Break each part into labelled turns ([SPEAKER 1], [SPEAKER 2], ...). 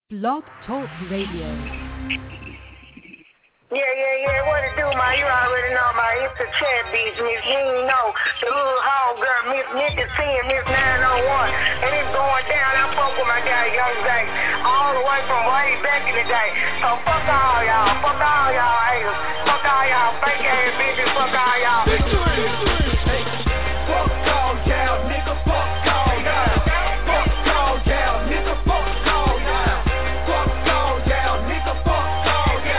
[SPEAKER 1] Blog Talk Radio.
[SPEAKER 2] Yeah, what it do, man? You already know, man. It's the chat bitch, Miss You know. The little homegirl, Miss Nikki 10, Miss 901. And it's going down. I fuck with my guy, Young Zay. All the way from way back in the day. So fuck all y'all. Fuck all y'all haters. Fuck all y'all fake ass bitches. Fuck all y'all. Fuck all y'all, nigga. Fuck all y'all. Fuck all y'all, nigga. Fuck all y'all. Fuck all y'all, nigga. Fuck all y'all.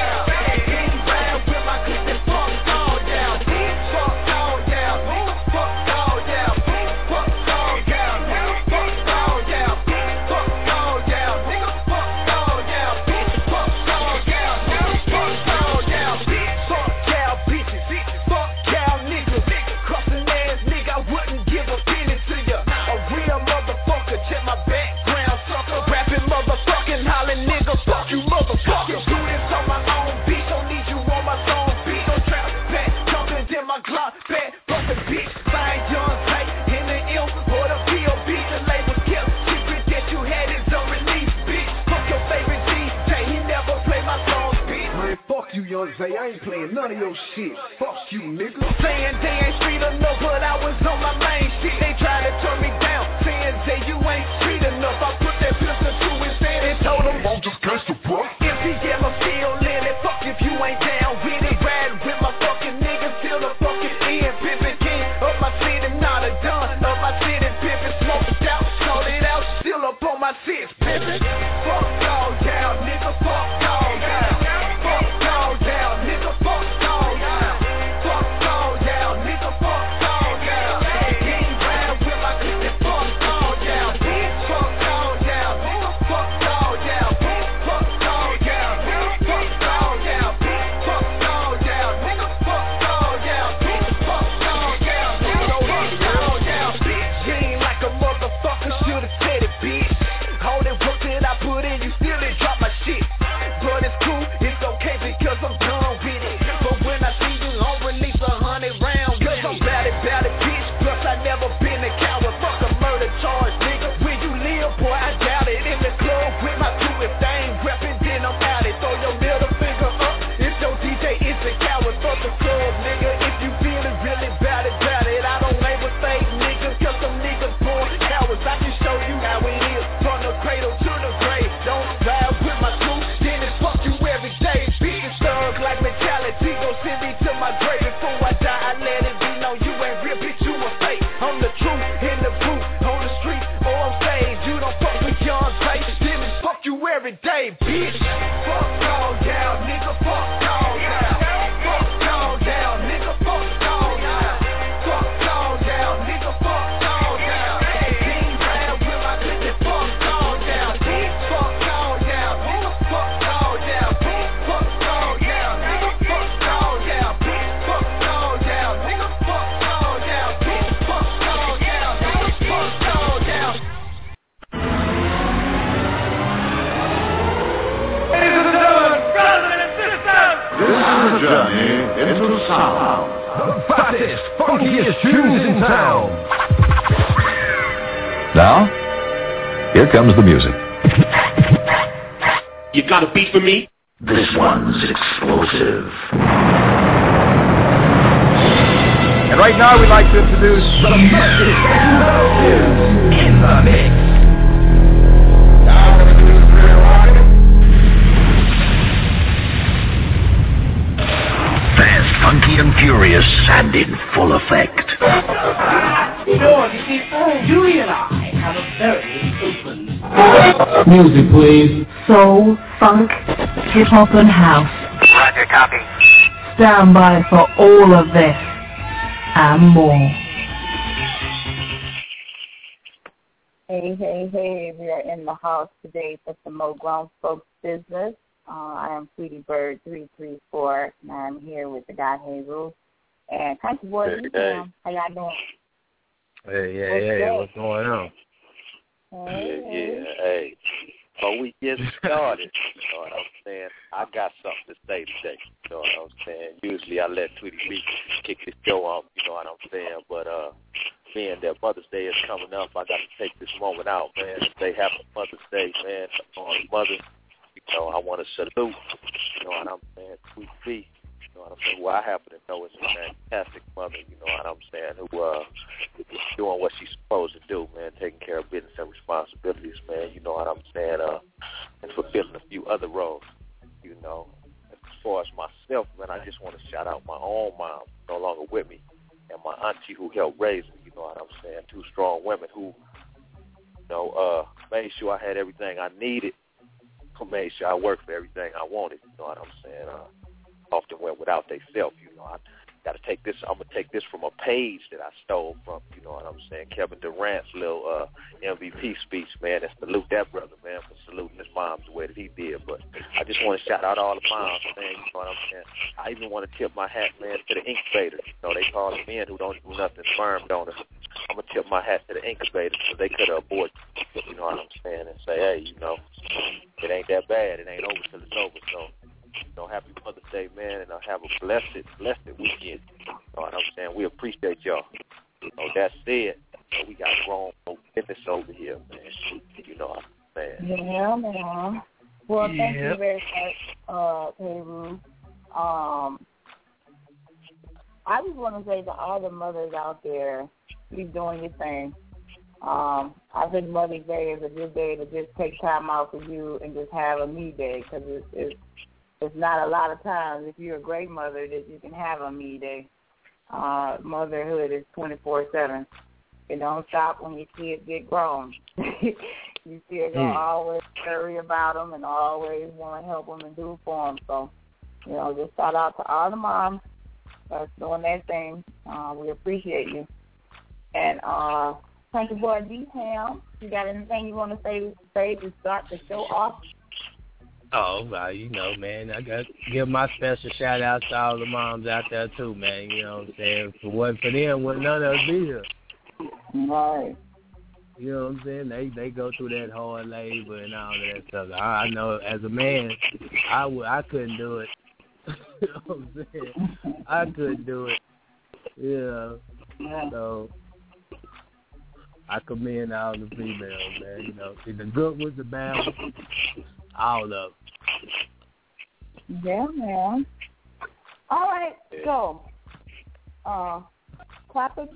[SPEAKER 2] Fuck you, motherfucker. Do this on my own beat. Don't need you on my song beat. Don't trap back, jumping in my Glock back. Bumping bitch, fine young tight in the ill for the POB. The label kept secret that you had is unreleased, bitch. Fuck your favorite DJ, he never play my songs, bitch.
[SPEAKER 3] Man, fuck you, Young Zay. I ain't playing none of your shit. Fuck you, nigga.
[SPEAKER 2] Saying they ain't street enough, but I was on my main shit. They tried to turn me down. Saying Zay, you ain't street enough. I put that pistol to his head and told him,
[SPEAKER 3] I'm just gangsta, bro.
[SPEAKER 2] MCM, I'm still in it. Fuck if you ain't down with it. Riding with my fucking niggas till the fucking end. Pimpin' king of my city, not a done. Of my city, pimpin', smoked out, sold it out, still up on my six, pimpin'. Fuck all y'all, nigga, fuck all y'all. Fuck all y'all, nigga, fuck all y'all. Fuck all y'all, nigga, fuck all y'all. He ain't riding with my city, fuck all y'all. Fuck all y'all, nigga, fuck all y'all. Fuck all y'all, nigga, fuck all y'all. Fuck all y'all, nigga, fuck all y'all. Fuck all y'all, nigga, fuck all y'all. You ain't like a motherfucker, should've said it, bitch. All that work that I put in, you still didn't drop my shit. But it's cool, it's okay because I'm done with it. But when I see you, I'll release 100 rounds. Cause I'm bout it, bitch. Plus I never been a coward. Fuck a murder charge, nigga. Where you live, boy, I doubt it. In the club with my crew, if they ain't reppin', then I'm out it. Throw your middle finger up if your DJ is a coward. Fuck the club, nigga. If you feelin' really bout it. I don't label fake niggas, cause some niggas born cowards. I can show you how it is, from the cradle to the grave. Don't ride with my crew, then it's fuck you every day. Beatin' thugs like mentality, gon' send me to my grave. Before I die, I let it be known you ain't real, bitch, you a fake. I'm the truth, in the booth, on the street, or on stage. You don't fuck with Young Zay, then it's fuck you every day, bitch. Fuck all y'all, nigga, fuck all y'all. Fuck all y'all, nigga, fuck all y'all. Fuck all y'all, nigga, fuck all y'all. He ain't riding with my bitch, fuck all y'all. Fuck all y'all, nigga, fuck all y'all. Fuck all y'all, nigga, fuck all y'all. Fuck all y'all, nigga, fuck all y'all. Fuck all y'all, nigga, fuck all y'all.
[SPEAKER 3] Ladies and gentlemen, brothers and sisters, this is a journey into sound. The fattest, funkiest tunes in town.
[SPEAKER 4] Now, here comes the music.
[SPEAKER 5] You got a beat for me?
[SPEAKER 4] This one's explosive.
[SPEAKER 3] And right now we'd like to introduce the most explosive in the mix.
[SPEAKER 4] Fast, funky, and furious, and in full effect.
[SPEAKER 6] Sure, you see, Julie and I have a very open... Music, please.
[SPEAKER 7] Soul, funk, hip-hop and house.
[SPEAKER 2] Roger, copy.
[SPEAKER 7] Stand by for all of this and more.
[SPEAKER 8] Hey, we are in the house today for some more grown folks business. I am Sweetie Bird 334, and I'm here with the guy Hazel. And Country Boy, how y'all doing?
[SPEAKER 9] Hey, what's going on?
[SPEAKER 10] Hey. Before we get started, you know what I'm saying, I got something to say today, you know what I'm saying. Usually I let Tweety Week kick the show off, you know what I'm saying, but being that Mother's Day is coming up, I got to take this moment out, man, to say happy Mother's Day, man, on mothers I want to salute, you know what I'm saying, Sweet B, you know what I'm saying, who I happen to know is a fantastic mother, you know what I'm saying, who is doing what she's supposed to do, man, taking care of business and responsibilities, man, you know what I'm saying, and fulfilling a few other roles, you know. As far as myself, man, I just want to shout out my own mom, no longer with me, and my auntie who helped raise me, you know what I'm saying, two strong women who, you know, made sure I had everything I needed, who made sure I worked for everything I wanted, you know what I'm saying, often went without they self, you know, I got to take this, I'm going to take this from a page that I stole from, you know what I'm saying, Kevin Durant's little MVP speech, man, and salute that brother, man, for saluting his mom the way that he did, but I just want to shout out all the moms, man, you know what I'm saying, I even want to tip my hat, man, to the incubators, you know, they call them men who don't do nothing, sperm donors. I'm going to tip my hat to the incubators because they could have aborted, you know what I'm saying, and say, hey, you know, it ain't that bad. It ain't over till it's over. So, you know, happy Mother's Day, man, and have a blessed weekend. You know what I'm saying? We appreciate y'all. You know, that said, we got grown folk business over here, man. You know what I'm saying?
[SPEAKER 8] Yeah, man. Well, thank you very much, Peru. I just want to say to all the mothers out there, keep doing your thing. I think Mother's Day is a good day to just take time out for you and just have a me day because it's not a lot of times, if you're a great mother, that you can have a me day. Motherhood is 24/7. It don't stop when your kids get grown. You still gonna always worry about them and always want to help them and do for them. So, you know, just shout out to all the moms that's doing their thing. We appreciate you. And Country Boy D-Ham, you got anything you want to say to start the show off?
[SPEAKER 9] Oh, well, you know, man, I got to give my special shout-out to all the moms out there, too, man. You know what I'm saying? If it wasn't for them, wouldn't none of us be here.
[SPEAKER 8] Right.
[SPEAKER 9] You know what I'm saying? They go through that hard labor and all of that stuff. I know as a man, I couldn't do it. You know what I'm saying? I couldn't do it. Yeah. So I commend all the females, man. You know, the good ones, the bad ones, all of them.
[SPEAKER 8] Yeah, man. All right, so topic.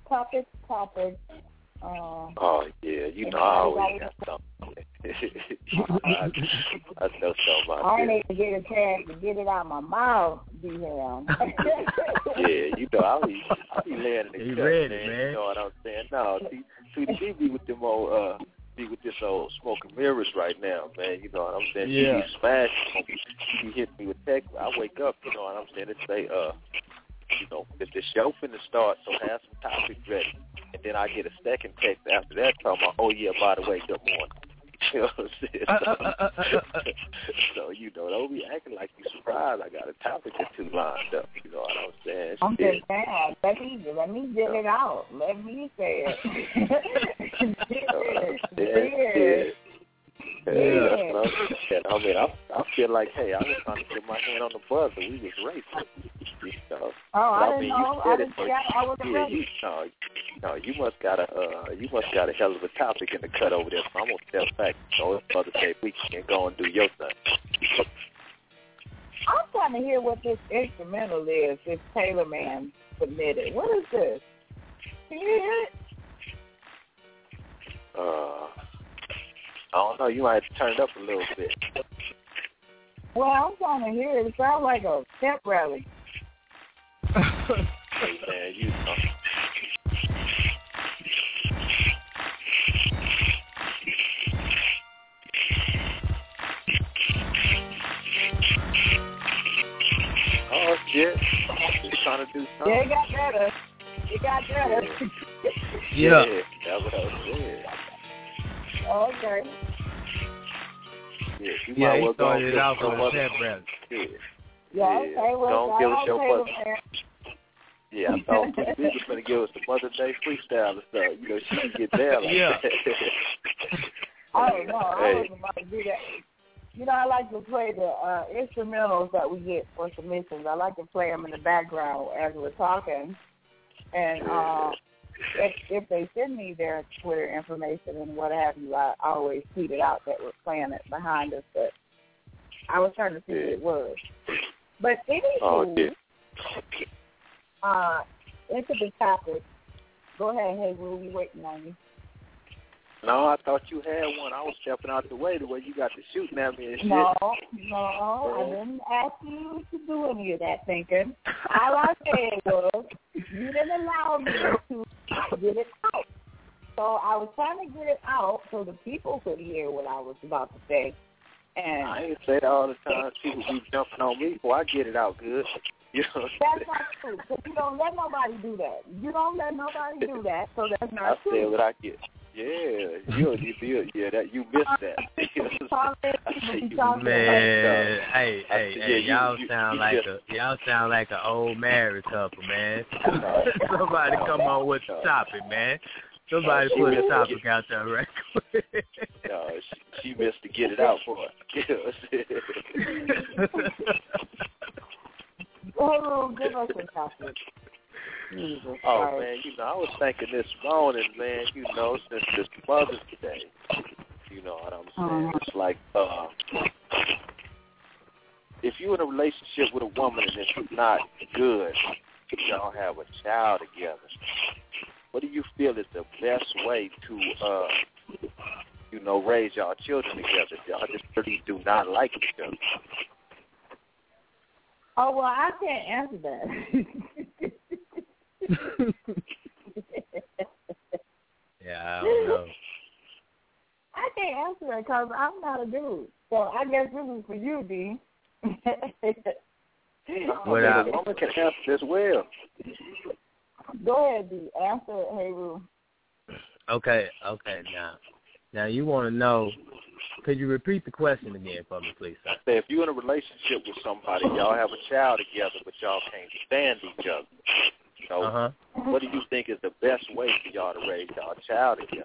[SPEAKER 10] Oh yeah, you know I always got something. I know something about
[SPEAKER 8] I need to get a chance to get it out of my mouth, D-Ham.
[SPEAKER 10] Yeah, you know I be laying in the cut,
[SPEAKER 9] ready, man.
[SPEAKER 10] You know what I'm saying? No, see, she be with them old with this old smoke and mirrors right now, man. You know what I'm saying?
[SPEAKER 9] Yeah.
[SPEAKER 10] She be smashing. She be hitting me with text. I wake up, you know what I'm saying? It say, you know, the show finna start, so have some topics ready. And then I get a second text after that talking about, oh yeah, by the way, good morning. You know what I'm saying? So, you know, don't be acting like you surprised. I got a topic or two lined up. You know what I'm saying?
[SPEAKER 8] I'm just saying, let me get it out. Let me say it.
[SPEAKER 10] I mean, I feel like, hey, I was trying to get my hand on the buzzer. We was racing. You know?
[SPEAKER 8] I
[SPEAKER 10] didn't know.
[SPEAKER 8] I wasn't ready.
[SPEAKER 10] No, you must got a hell of a topic in the cut over there. So I'm gonna step back. So it's Mother's Day weekend and go and do your thing.
[SPEAKER 8] I'm trying to hear what this instrumental is. This Taylor man submitted. What is this? Can you hear it?
[SPEAKER 10] I don't know. You might have to turn it up a little bit.
[SPEAKER 8] Well, I'm trying to hear it. It sounds like a step rally.
[SPEAKER 10] Hey, man, you know. Oh, shit. Just trying to do something.
[SPEAKER 8] Yeah, it got better.
[SPEAKER 9] Yeah.
[SPEAKER 10] That's what I was saying.
[SPEAKER 8] Okay.
[SPEAKER 10] Yeah,
[SPEAKER 9] he started it off with a step rally.
[SPEAKER 8] Yeah, okay. Well,
[SPEAKER 10] don't give us your
[SPEAKER 8] Taylor,
[SPEAKER 10] mother. Yeah, I thought she was going to give us the Mother's Day freestyle and stuff. You know, she can get down like that.
[SPEAKER 8] Oh, no, I wasn't about to do that. You know, I like to play the instrumentals that we get for submissions. I like to play them in the background as we're talking. And if they send me their Twitter information and what have you, I always tweet it out that we're playing it behind us. But I was trying to see what it was. But anywho, into the topic. Go ahead, hey, Rue, we waiting on you.
[SPEAKER 10] No, I thought you had one. I was stepping out the way the way you got to shooting at me and shit.
[SPEAKER 8] No, I didn't ask you to do any of that thinking. All I said was you didn't allow me to get it out. So I was trying to get it out so the people could hear what I was about to say. And
[SPEAKER 10] I ain't say that all the time. People be jumping on me before I get it out good. You know
[SPEAKER 8] that's not true. Because you don't let nobody do that. You don't let nobody do that, so that's not true.
[SPEAKER 10] I said what I get. Yeah, you that you missed that.
[SPEAKER 9] Man, hey, y'all sound like an old married couple, man. Somebody come on with the topic, man. Somebody put a topic out there right quick.
[SPEAKER 10] No, she missed to get it out for her.
[SPEAKER 8] Give us a topic.
[SPEAKER 10] Oh, man, I was thinking this morning, man, since this Mother's Day, you know what I'm saying? It's like, if you're in a relationship with a woman and it's not good, y'all have a child together, what do you feel is the best way to, raise y'all children together? Y'all just really do not like each other.
[SPEAKER 8] Oh, well, I can't answer that.
[SPEAKER 9] Yeah, I don't know.
[SPEAKER 8] I can't answer that because I'm not a dude. So I guess this is for you, D.
[SPEAKER 10] Woman can answer this well.
[SPEAKER 8] Go ahead, D. Answer it, hey, Rue.
[SPEAKER 9] Okay. Now you want to know, could you repeat the question again for me, please, sir?
[SPEAKER 10] I say, if you're in a relationship with somebody, y'all have a child together, but y'all can't stand each other. So what do you think is the best way for y'all to raise y'all child together?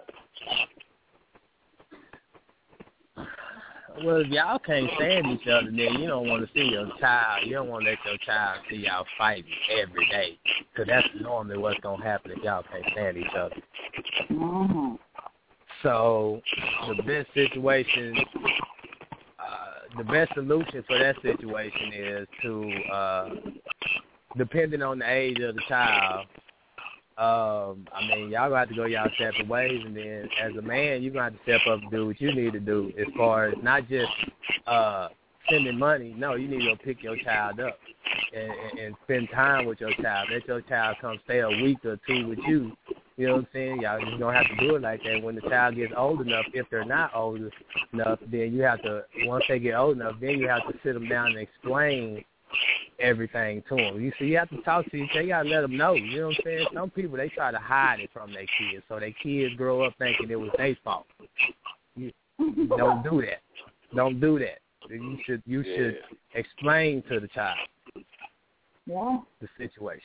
[SPEAKER 9] Well, if y'all can't stand each other, then you don't want to see your child. You don't want to let your child see y'all fighting every day, because that's normally what's going to happen if y'all can't stand each other.
[SPEAKER 8] Mm-hmm.
[SPEAKER 9] So the best situation, the best solution for that situation is to, depending on the age of the child, y'all gonna have to go y'all separate ways, and then as a man, you're gonna have to step up and do what you need to do as far as not just sending money. No, you need to go pick your child up and spend time with your child. Let your child come stay a week or two with you. You know what I'm saying? Y'all just don't have to do it like that. When the child gets old enough, if they're not old enough, then you have to, once they get old enough, then you have to sit them down and explain everything to them. You have to talk to each other. You got to let them know. You know what I'm saying? Some people, they try to hide it from their kids, so their kids grow up thinking it was their fault. Don't do that. Don't do that. You should explain to the child the situation.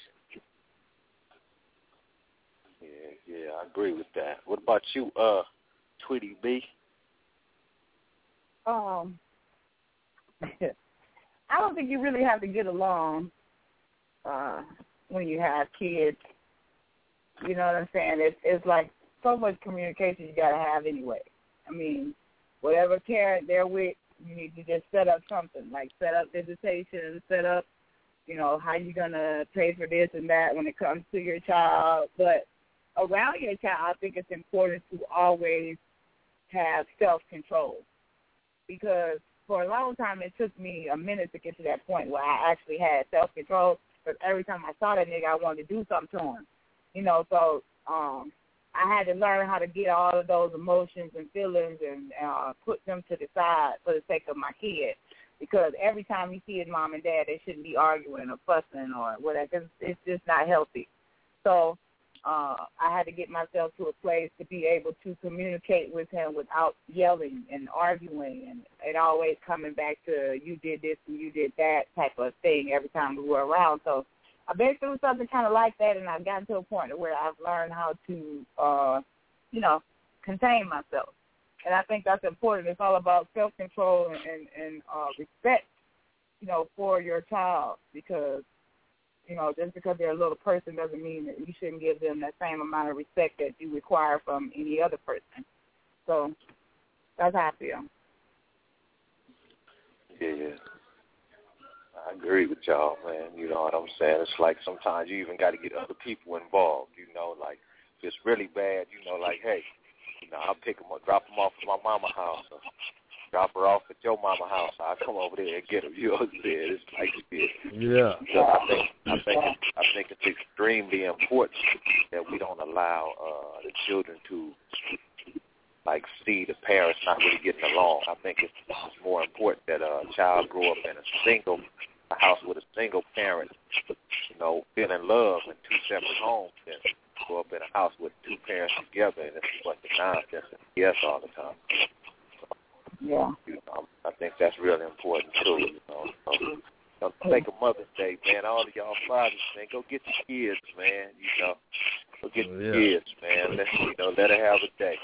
[SPEAKER 10] Yeah, I agree with that. What about you, Tweety B?
[SPEAKER 8] I don't think you really have to get along when you have kids. You know what I'm saying? It's like so much communication you got to have anyway. I mean, whatever parent they're with, you need to just set up something, like set up visitation, set up, how you going to pay for this and that when it comes to your child. But around your child, I think it's important to always have self-control, because for a long time it took me a minute to get to that point where I actually had self-control, because every time I saw that nigga, I wanted to do something to him. So I had to learn how to get all of those emotions and feelings and put them to the side for the sake of my kid, because every time you see his mom and dad, they shouldn't be arguing or fussing or whatever, because it's just not healthy. So I had to get myself to a place to be able to communicate with him without yelling and arguing and it always coming back to you did this and you did that type of thing every time we were around. So I've been through something kind of like that, and I've gotten to a point where I've learned how to, contain myself. And I think that's important. It's all about self-control and respect, for your child, because just because they're a little person doesn't mean that you shouldn't give them that same amount of respect that you require from any other person. So that's how I feel.
[SPEAKER 10] Yeah. I agree with y'all, man. You know what I'm saying? It's like sometimes you even got to get other people involved, you know, like if it's really bad, you know, like, hey, you know, I'll pick them up, drop them off at my mama's house, or drop her off at your mama's house. I'll come over there and get them. You know what I'm saying? It's like this.
[SPEAKER 9] Yeah.
[SPEAKER 10] So I think it's extremely important that we don't allow the children to like see the parents not really getting along. I think it's more important that a child grow up in a house with a single parent, you know, feeling love in two separate homes, than grow up in a house with two parents together and it's a bunch of nonsense and BS all the time.
[SPEAKER 8] Yeah.
[SPEAKER 10] You know, I think that's really important too. You know, so think of Mother's Day, man. All of y'all fathers, man, go get your kids, man. You know, go get your kids, man. Let her have a day.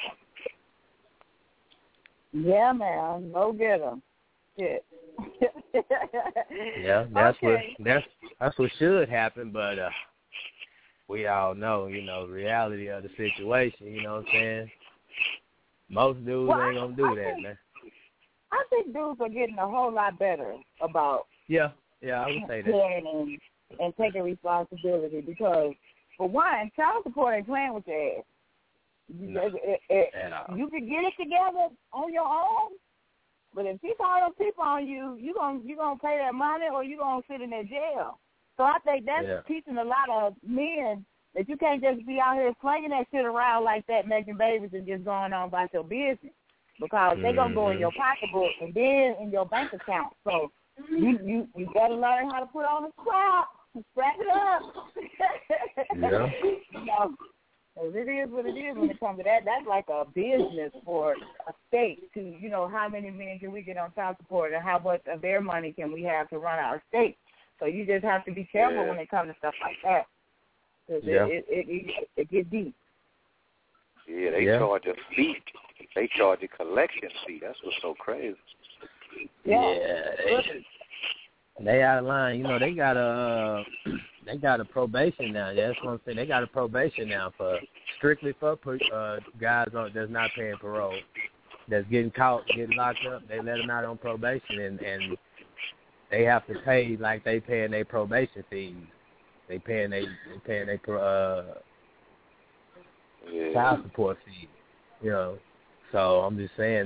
[SPEAKER 8] Yeah, man. Go get them. Shit.
[SPEAKER 9] Yeah, that's what should happen, but we all know, you know, the reality of the situation, you know what I'm saying? Most dudes ain't gonna do that, man.
[SPEAKER 8] I think dudes are getting a whole lot better about
[SPEAKER 9] I would say that.
[SPEAKER 8] And taking responsibility because, for one, child support ain't playing with your ass. You can get it together on your own, but if she call them people on you, you gonna pay that money or you gonna sit in that jail. So I think that's teaching a lot of men that you can't just be out here slinging that shit around like that, making babies and just going on about your business because they're gonna go in your pocketbook and then in your bank account. So you gotta learn how to put on a strap it up.
[SPEAKER 9] Yeah.
[SPEAKER 8] You know, it is what it is when it comes to that. That's like a business for a state to, you know, how many men can we get on child support and how much of their money can we have to run our state. So you just have to be careful when it comes to stuff like that. Cause it gets deep.
[SPEAKER 10] Yeah, they charge a fee. They charge a collection fee. That's what's so crazy.
[SPEAKER 9] They out of line. You know, they got a probation now. That's what I'm saying. They got a probation now for strictly for guys that's not paying parole, that's getting caught, getting locked up. They let them out on probation, and they have to pay like they paying their probation fees. They paying their child support fees. You know, so I'm just saying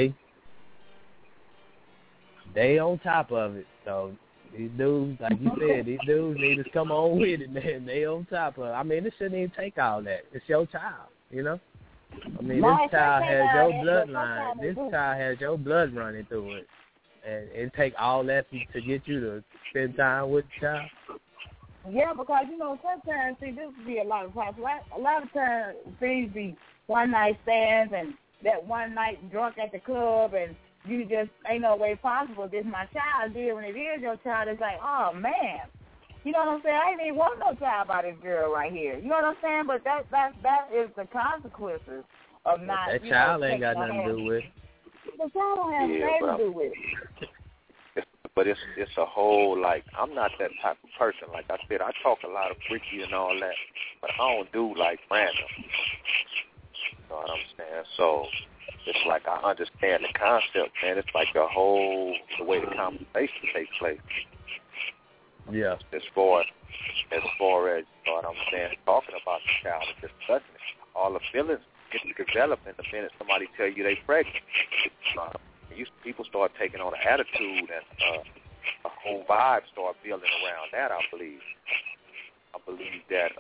[SPEAKER 9] they on top of it. So these dudes, like you said, these dudes need to come on with it, man. They on top of it. I mean, it shouldn't even take all that. It's your child, you know? I mean, this child has your bloodline. This child has your blood running through it. And it take all that to get you to spend time with the child?
[SPEAKER 8] Yeah, because, you know, sometimes, see, this would be a lot of times. A lot of times things be one-night stands and that one night drunk at the club and you just ain't no way possible. This my child. Then when it is your child, it's like, oh, man. You know what I'm saying? I ain't even want no child by this girl right here. You know what I'm saying? But that is the consequences of not.
[SPEAKER 9] That child ain't got nothing to do with it.
[SPEAKER 8] The child don't have anything to do with it.
[SPEAKER 10] But it's a whole, like, I'm not that type of person. Like I said, I talk a lot of freaky and all that, but I don't do, like, random. You know what I'm saying? So it's like I understand the concept, man. It's like the way the conversation takes place.
[SPEAKER 9] Yeah.
[SPEAKER 10] As far as, you know what I'm saying, talking about the child and discussing it, all the feelings get to develop in the minute somebody tell you they pregnant. People start taking on an attitude and a whole vibe start building around that, I believe. I believe that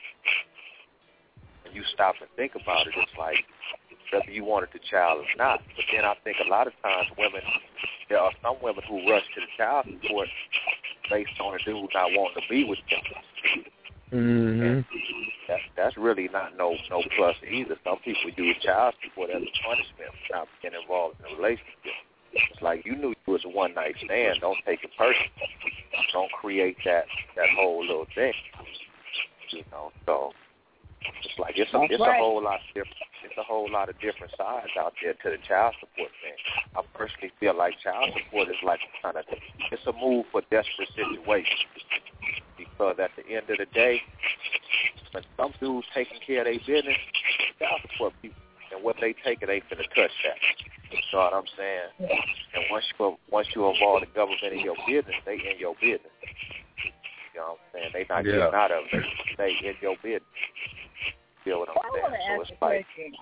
[SPEAKER 10] when you stop and think about it, it's like whether you wanted the child or not. But then I think a lot of times there are some women who rush to the child support based on a dude not wanting to be with them.
[SPEAKER 9] Mm-hmm.
[SPEAKER 10] That's really not no plus either. Some people use child support as a punishment for not being involved in a relationship. It's like you knew you was a one-night stand. Don't take it personal. Don't create that whole little thing. You know, so it's like it's a whole lot different. It's a whole lot of different sides out there to the child support thing. I personally feel like child support is like it's a move for desperate situations. Because at the end of the day, when some dudes taking care of their business, child support people, and what they take, it ain't finna touch that. You know what I'm saying? And once you involve the government in your business, they in your business. You know what I'm saying? They not getting out of it. They in your business. You know what I'm saying?
[SPEAKER 8] I want to ask a question.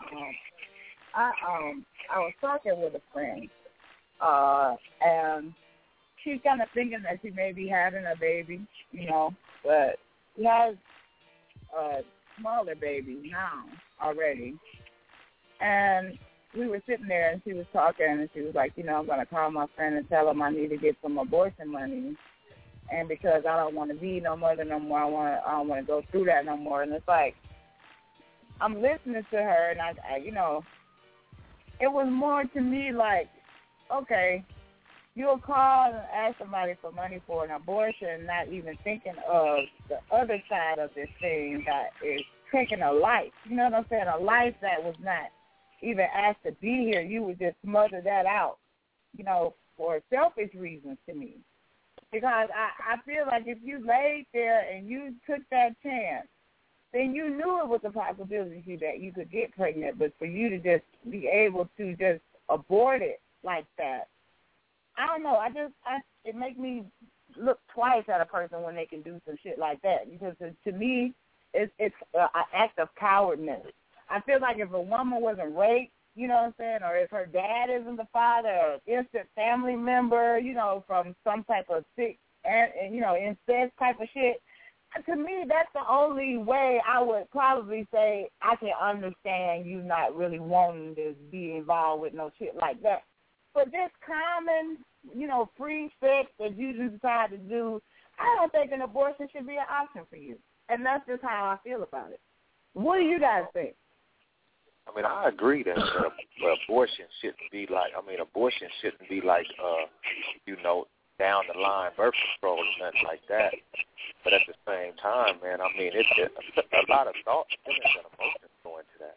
[SPEAKER 8] I was talking with a friend, and she's kind of thinking that she may be having a baby, but she has a smaller baby now already. And we were sitting there, and she was talking, and she was like, I'm going to call my friend and tell him I need to get some abortion money. And because I don't want to be no mother no more, I don't want to go through that no more. And it's like, I'm listening to her, and I it was more to me like, okay, you'll call and ask somebody for money for an abortion, not even thinking of the other side of this thing that is taking a life. You know what I'm saying? A life that was not even asked to be here. You would just smother that out, for selfish reasons to me. Because I feel like if you laid there and you took that chance, then you knew it was a possibility that you could get pregnant, but for you to just be able to just abort it like that, I don't know. It makes me look twice at a person when they can do some shit like that, because to me, it's an act of cowardness. I feel like if a woman wasn't raped, you know what I'm saying, or if her dad isn't the father, or an instant family member, from some type of sick, incest type of shit, to me, that's the only way I would probably say I can understand you not really wanting to be involved with no shit like that. But this common, free sex that you just decide to do, I don't think an abortion should be an option for you. And that's just how I feel about it. What do you guys think?
[SPEAKER 10] I mean, I agree that abortion shouldn't be like, down the line birth control or nothing like that. But at the same time, man, I mean, it's a lot of thought, feelings, and emotions go into that.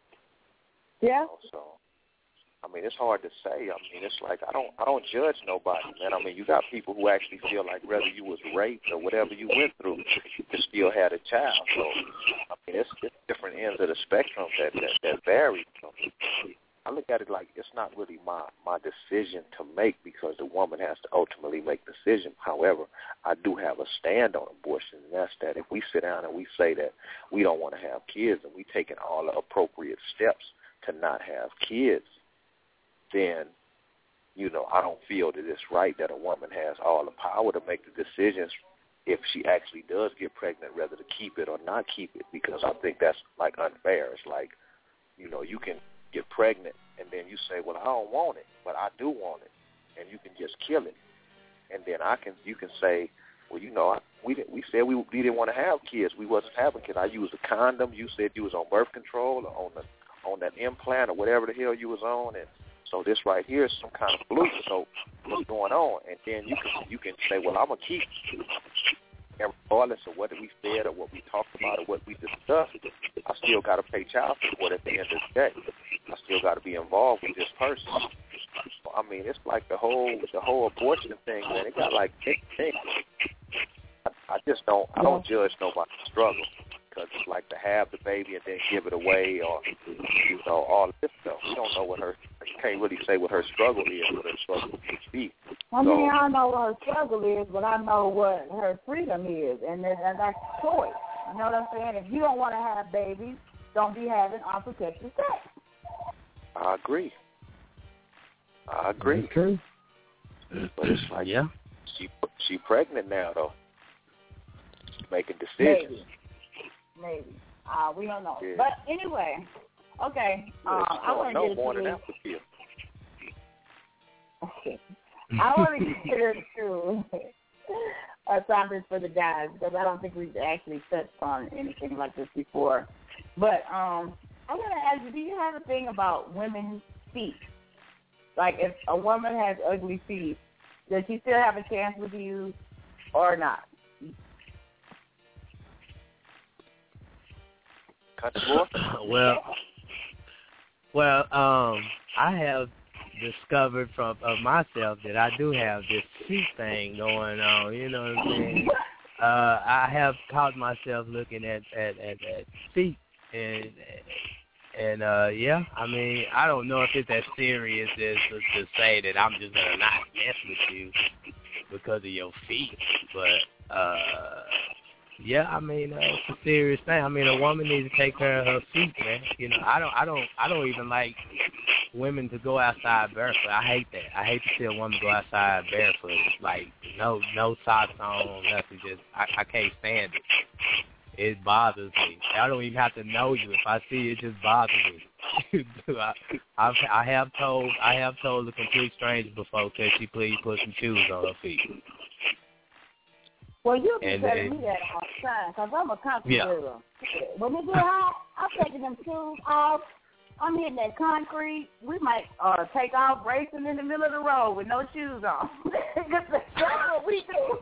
[SPEAKER 8] Yeah.
[SPEAKER 10] So, I mean, it's hard to say. I mean, it's like I don't judge nobody, man. I mean, you got people who actually feel like whether you was raped or whatever you went through, you still had a child. So, I mean, it's different ends of the spectrum that vary. So, I look at it like it's not really my decision to make, because the woman has to ultimately make the decision. However, I do have a stand on abortion, and that's that if we sit down and we say that we don't want to have kids and we taking all the appropriate steps to not have kids, then, I don't feel that it's right that a woman has all the power to make the decisions if she actually does get pregnant, whether to keep it or not keep it, because I think that's, like, unfair. It's like, you can get pregnant and then you say, well, I don't want it, but I do want it, and you can just kill it. And then you can say, well, we said we didn't want to have kids. We wasn't having kids. I used a condom. You said you was on birth control or on that implant or whatever the hell you was on, and so this right here is some kind of fluke. So what's going on? And then you can say, well, I'm gonna keep it. And regardless of what we said or what we talked about or what we discussed, I still got to pay child support at the end of the day. I still got to be involved with this person. So, I mean, it's like the whole abortion thing, man. It got like big things. I don't judge nobody's struggle, because it's like to have the baby and then give it away, or all this stuff. We don't know you can't really say what her struggle is, what her struggle could be.
[SPEAKER 8] I mean, I don't know what her struggle is, but I know what her freedom is, and that's choice. You know what I'm saying? If you don't want to have babies, don't be having unprotected sex.
[SPEAKER 10] I agree.
[SPEAKER 9] That's true.
[SPEAKER 10] But it's like, she pregnant now, though. She's making decisions.
[SPEAKER 8] Maybe. We don't know.
[SPEAKER 10] Yeah.
[SPEAKER 8] But anyway, okay. I want to get
[SPEAKER 10] more
[SPEAKER 8] to
[SPEAKER 10] than that with you.
[SPEAKER 8] I want to get into assignments for the guys, because I don't think we've actually touched on anything like this before. But I want to ask you, do you have a thing about women's feet? Like, if a woman has ugly feet, does she still have a chance with you or not?
[SPEAKER 9] Well, I have discovered of myself that I do have this feet thing going on. You know what I'm saying? I have caught myself looking at feet, and And yeah, I mean, I don't know if it's as serious as to say that I'm just gonna not mess with you because of your feet, but yeah, I mean, it's a serious thing. I mean, a woman needs to take care of her feet, man. You know, I don't even like women to go outside barefoot. I hate that. I hate to see a woman go outside barefoot. Like no socks on, nothing. Just I can't stand it. It bothers me. I don't even have to know you. If I see it, just bothers me. I have told a complete stranger before, can she please put some shoes on her feet?
[SPEAKER 8] Well, you'll be telling me that all the time, because I'm a country girl. When it get hot, I'm taking them shoes off. I'm hitting that concrete. We might take off racing in the middle of the road with no shoes on. That's what we do.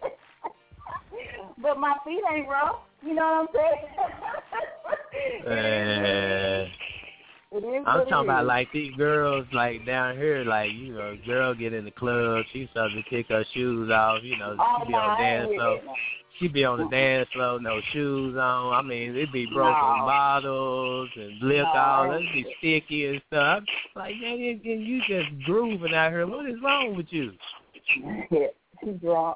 [SPEAKER 8] But my feet ain't rough. You know what I'm saying?
[SPEAKER 9] I'm talking about like these girls like down here, like, you know, girl get in the club, she's supposed to kick her shoes off, you know, she be on dance floor. She be on the dance floor, no shoes on. I mean, it'd be broken bottles and liquor, all it'd be sticky and stuff. Like, man, you just grooving out here. What is wrong with you?
[SPEAKER 8] She's drunk.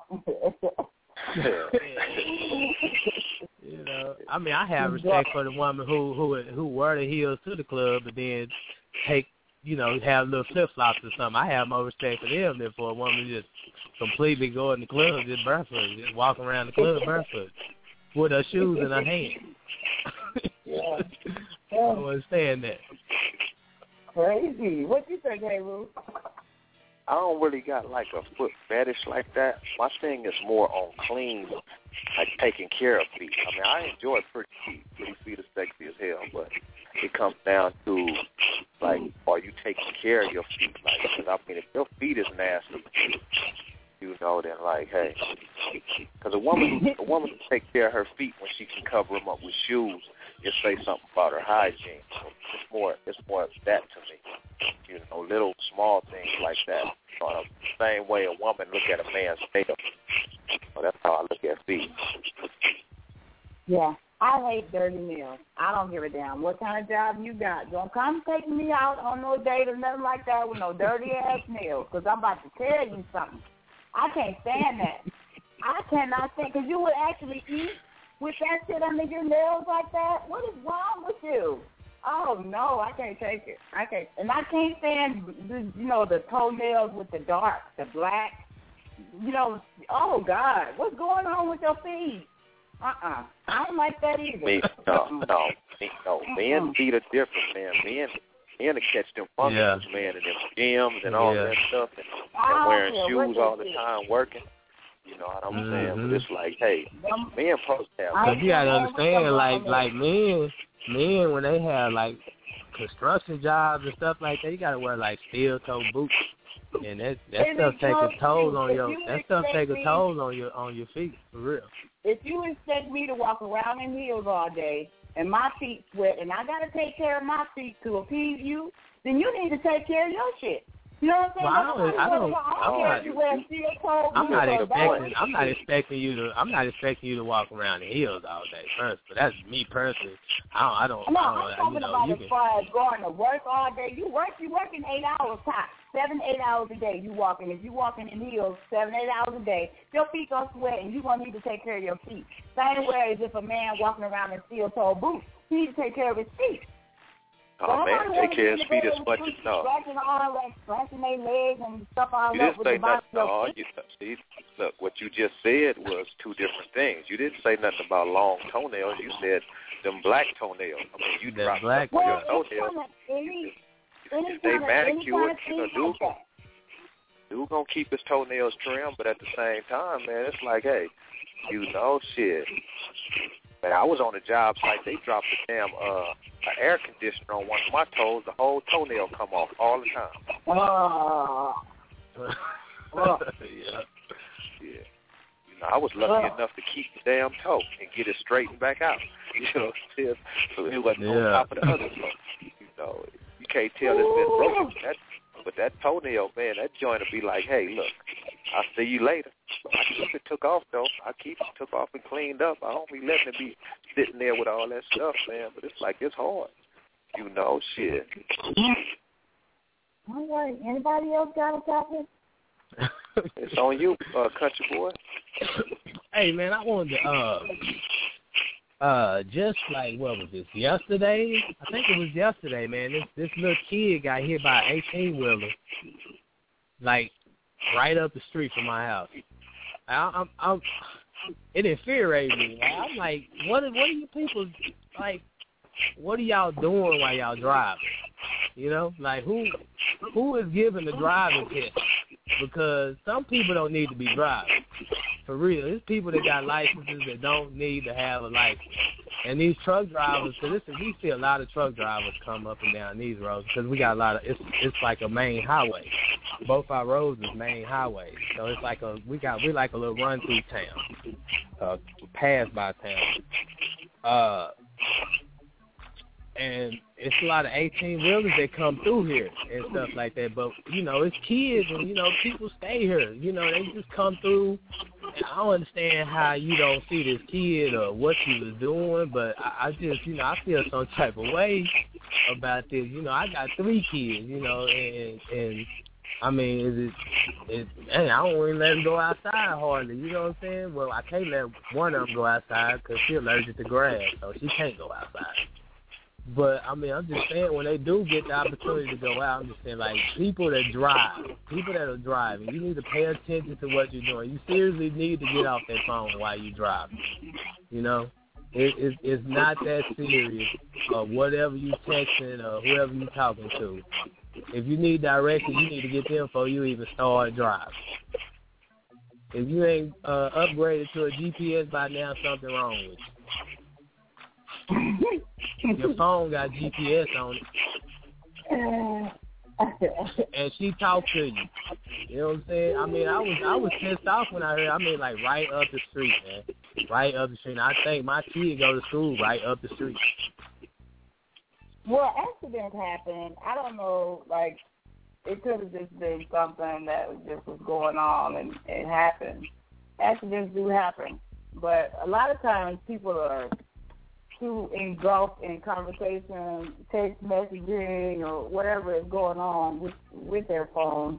[SPEAKER 9] You know, I mean, I have respect for the woman who wear the heels to the club, but then take, you know, have little flip flops or something. I have more respect for them than for a woman just completely go in the club just barefoot, just walking around the club barefoot with her shoes in her hand. I don't understand that.
[SPEAKER 8] Crazy. What you think, Heru?
[SPEAKER 10] I don't really got like a foot fetish like that. My thing is more on clean, like taking care of feet. I mean, I enjoy pretty feet. Pretty feet are sexy as hell, but it comes down to, like, are you taking care of your feet? Like, cause I mean, if your feet is nasty, you know, then like, hey, because a woman who takes care of her feet when she can cover them up with shoes, it say something about her hygiene. So it's more of that to me. You know, little small things like that. On the same way a woman look at a man's nails. So that's how I look at feet.
[SPEAKER 8] Yeah, I hate dirty nails. I don't give a damn what kind of job you got. Don't come taking me out on no date or nothing like that with no dirty ass nails, because I'm about to tell you something. I can't stand that. I cannot stand, because you would actually eat with that shit under your nails like that. What is wrong with you? Oh, no, I can't take it. I can't. And I can't stand, you know, the toenails with the dark, the black. You know, oh, God, what's going on with your feet? I don't like that either.
[SPEAKER 10] No. Men feet are different, man. Men to catch them functions, man, and them gyms and all that stuff, and wearing shoes all the time, working. You know what I'm saying? But it's like, hey, men supposed to have.
[SPEAKER 9] Because you got to understand, like men, when they have, like, construction jobs and stuff like that, you got to wear, like, steel-toe boots. And that stuff takes a toll on your feet, for real.
[SPEAKER 8] If you expect me to walk around in heels all day and my feet sweat and I got to take care of my feet to appease you, then you need to take care of your shit. You know what I'm saying?
[SPEAKER 9] I'm not expecting you to walk around in heels all day first, but that's me personally. I'm talking about as far as going to work all day. You working 8 hours tops, 7-8 hours a day. You walking. If you walking in heels 7-8 hours a day, your feet gonna sweat, and you gonna need to take care of your feet. Same way as if a man walking around in steel-toe boots, he needs to take care of his feet.
[SPEAKER 10] Oh, man, take care of his feet as much as no.
[SPEAKER 8] Scratching their legs and stuff all
[SPEAKER 10] you didn't say nothing. No, look, what you just said was two different things. You didn't say nothing about long toenails. You said them black toenails. I mean, you dropped black your toenails. If they manicured, you know, dude gonna keep his toenails trimmed, but at the same time, man, it's like, hey, you know, shit. Man, I was on a job site. They dropped a damn an air conditioner on one of my toes. The whole toenail come off all the time. Yeah. You know, I was lucky enough to keep the damn toe and get it straightened back out. You know, so it wasn't on top of the other toe. You know, you can't tell it's been broken. But that toenail, man, that joint will be like, hey, look, I'll see you later. I keep it took off, though. Took off and cleaned up. I don't be letting it be sitting there with all that stuff, man. But it's like, it's hard. You know, shit.
[SPEAKER 8] All right. Anybody else got a topic?
[SPEAKER 10] It's on you, country boy.
[SPEAKER 9] Hey, man, I wanted to, just like, what was this, yesterday? I think it was yesterday, man. This little kid got hit by an 18-wheeler, like, right up the street from my house. It infuriated me. I'm like, what are you people, like, what are y'all doing while y'all driving? You know, like, who is giving the driving test? Because some people don't need to be driving. For real. There's people that got licenses that don't need to have a license. And these truck drivers, so we see a lot of truck drivers come up and down these roads because we got a lot of, it's like a main highway. Both our roads is main highways. So it's like we're like a little run through town, pass by town. And it's a lot of 18-wheelers that come through here and stuff like that. But, you know, it's kids and, you know, people stay here. You know, they just come through. And I don't understand how you don't see this kid or what he was doing, but I just, you know, I feel some type of way about this. You know, I got 3 kids, you know, and I mean, hey, I don't even let them go outside hardly, you know what I'm saying? Well, I can't let one of them go outside because she's allergic to grass, so she can't go outside. But, I mean, I'm just saying, when they do get the opportunity to go out, I'm just saying, like, people that are driving, you need to pay attention to what you're doing. You seriously need to get off that phone while you're driving. You know? It's not that serious, or whatever you texting or whoever you talking to. If you need directions, you need to get them before you even start driving. If you ain't upgraded to a GPS by now, something wrong with you. Your phone got GPS on it, and she talked to you. You know what I'm saying? I mean, I was pissed off when I heard. I mean, like right up the street, man, right up the street. And I think my kid go to school right up the street.
[SPEAKER 8] Well, accidents happen. I don't know. Like, it could have just been something that just was going on, and it happened. Accidents do happen, but a lot of times people are too engulfed in conversation, text messaging, or whatever is going on with their phone.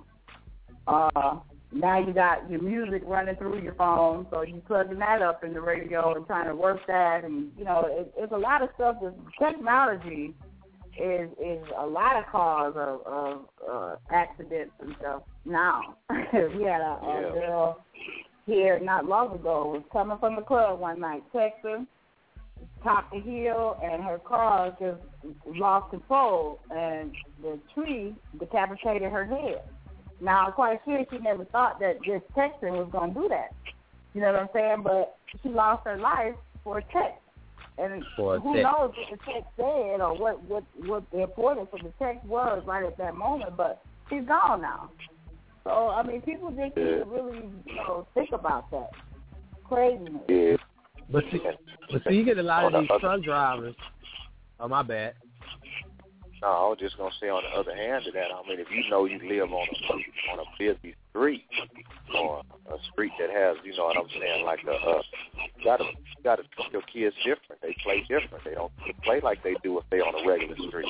[SPEAKER 8] Now you got your music running through your phone, so you plugging that up in the radio and trying to work that, and you know, it's a lot of stuff. That technology is a lot of cause of accidents and stuff. Now we had a girl here not long ago was coming from the club one night, texting, topped the hill, and her car just lost control, and the tree decapitated her head. Now, I'm quite sure she never thought that just texting was going to do that. You know what I'm saying? But she lost her life for a text. And who knows what the text said or what the importance of the text was right at that moment, but she's gone now. So, I mean, people just need to really, you know, think about that. Craziness.
[SPEAKER 10] Yeah.
[SPEAKER 9] But see, you get a lot of these truck drivers. Oh, my bad.
[SPEAKER 10] No, I was just gonna say on the other hand of that, I mean, if you know you live on a busy street or a street that has, you know what I'm saying, like you gotta treat your kids different. They play different. They don't play like they do if they on a regular street.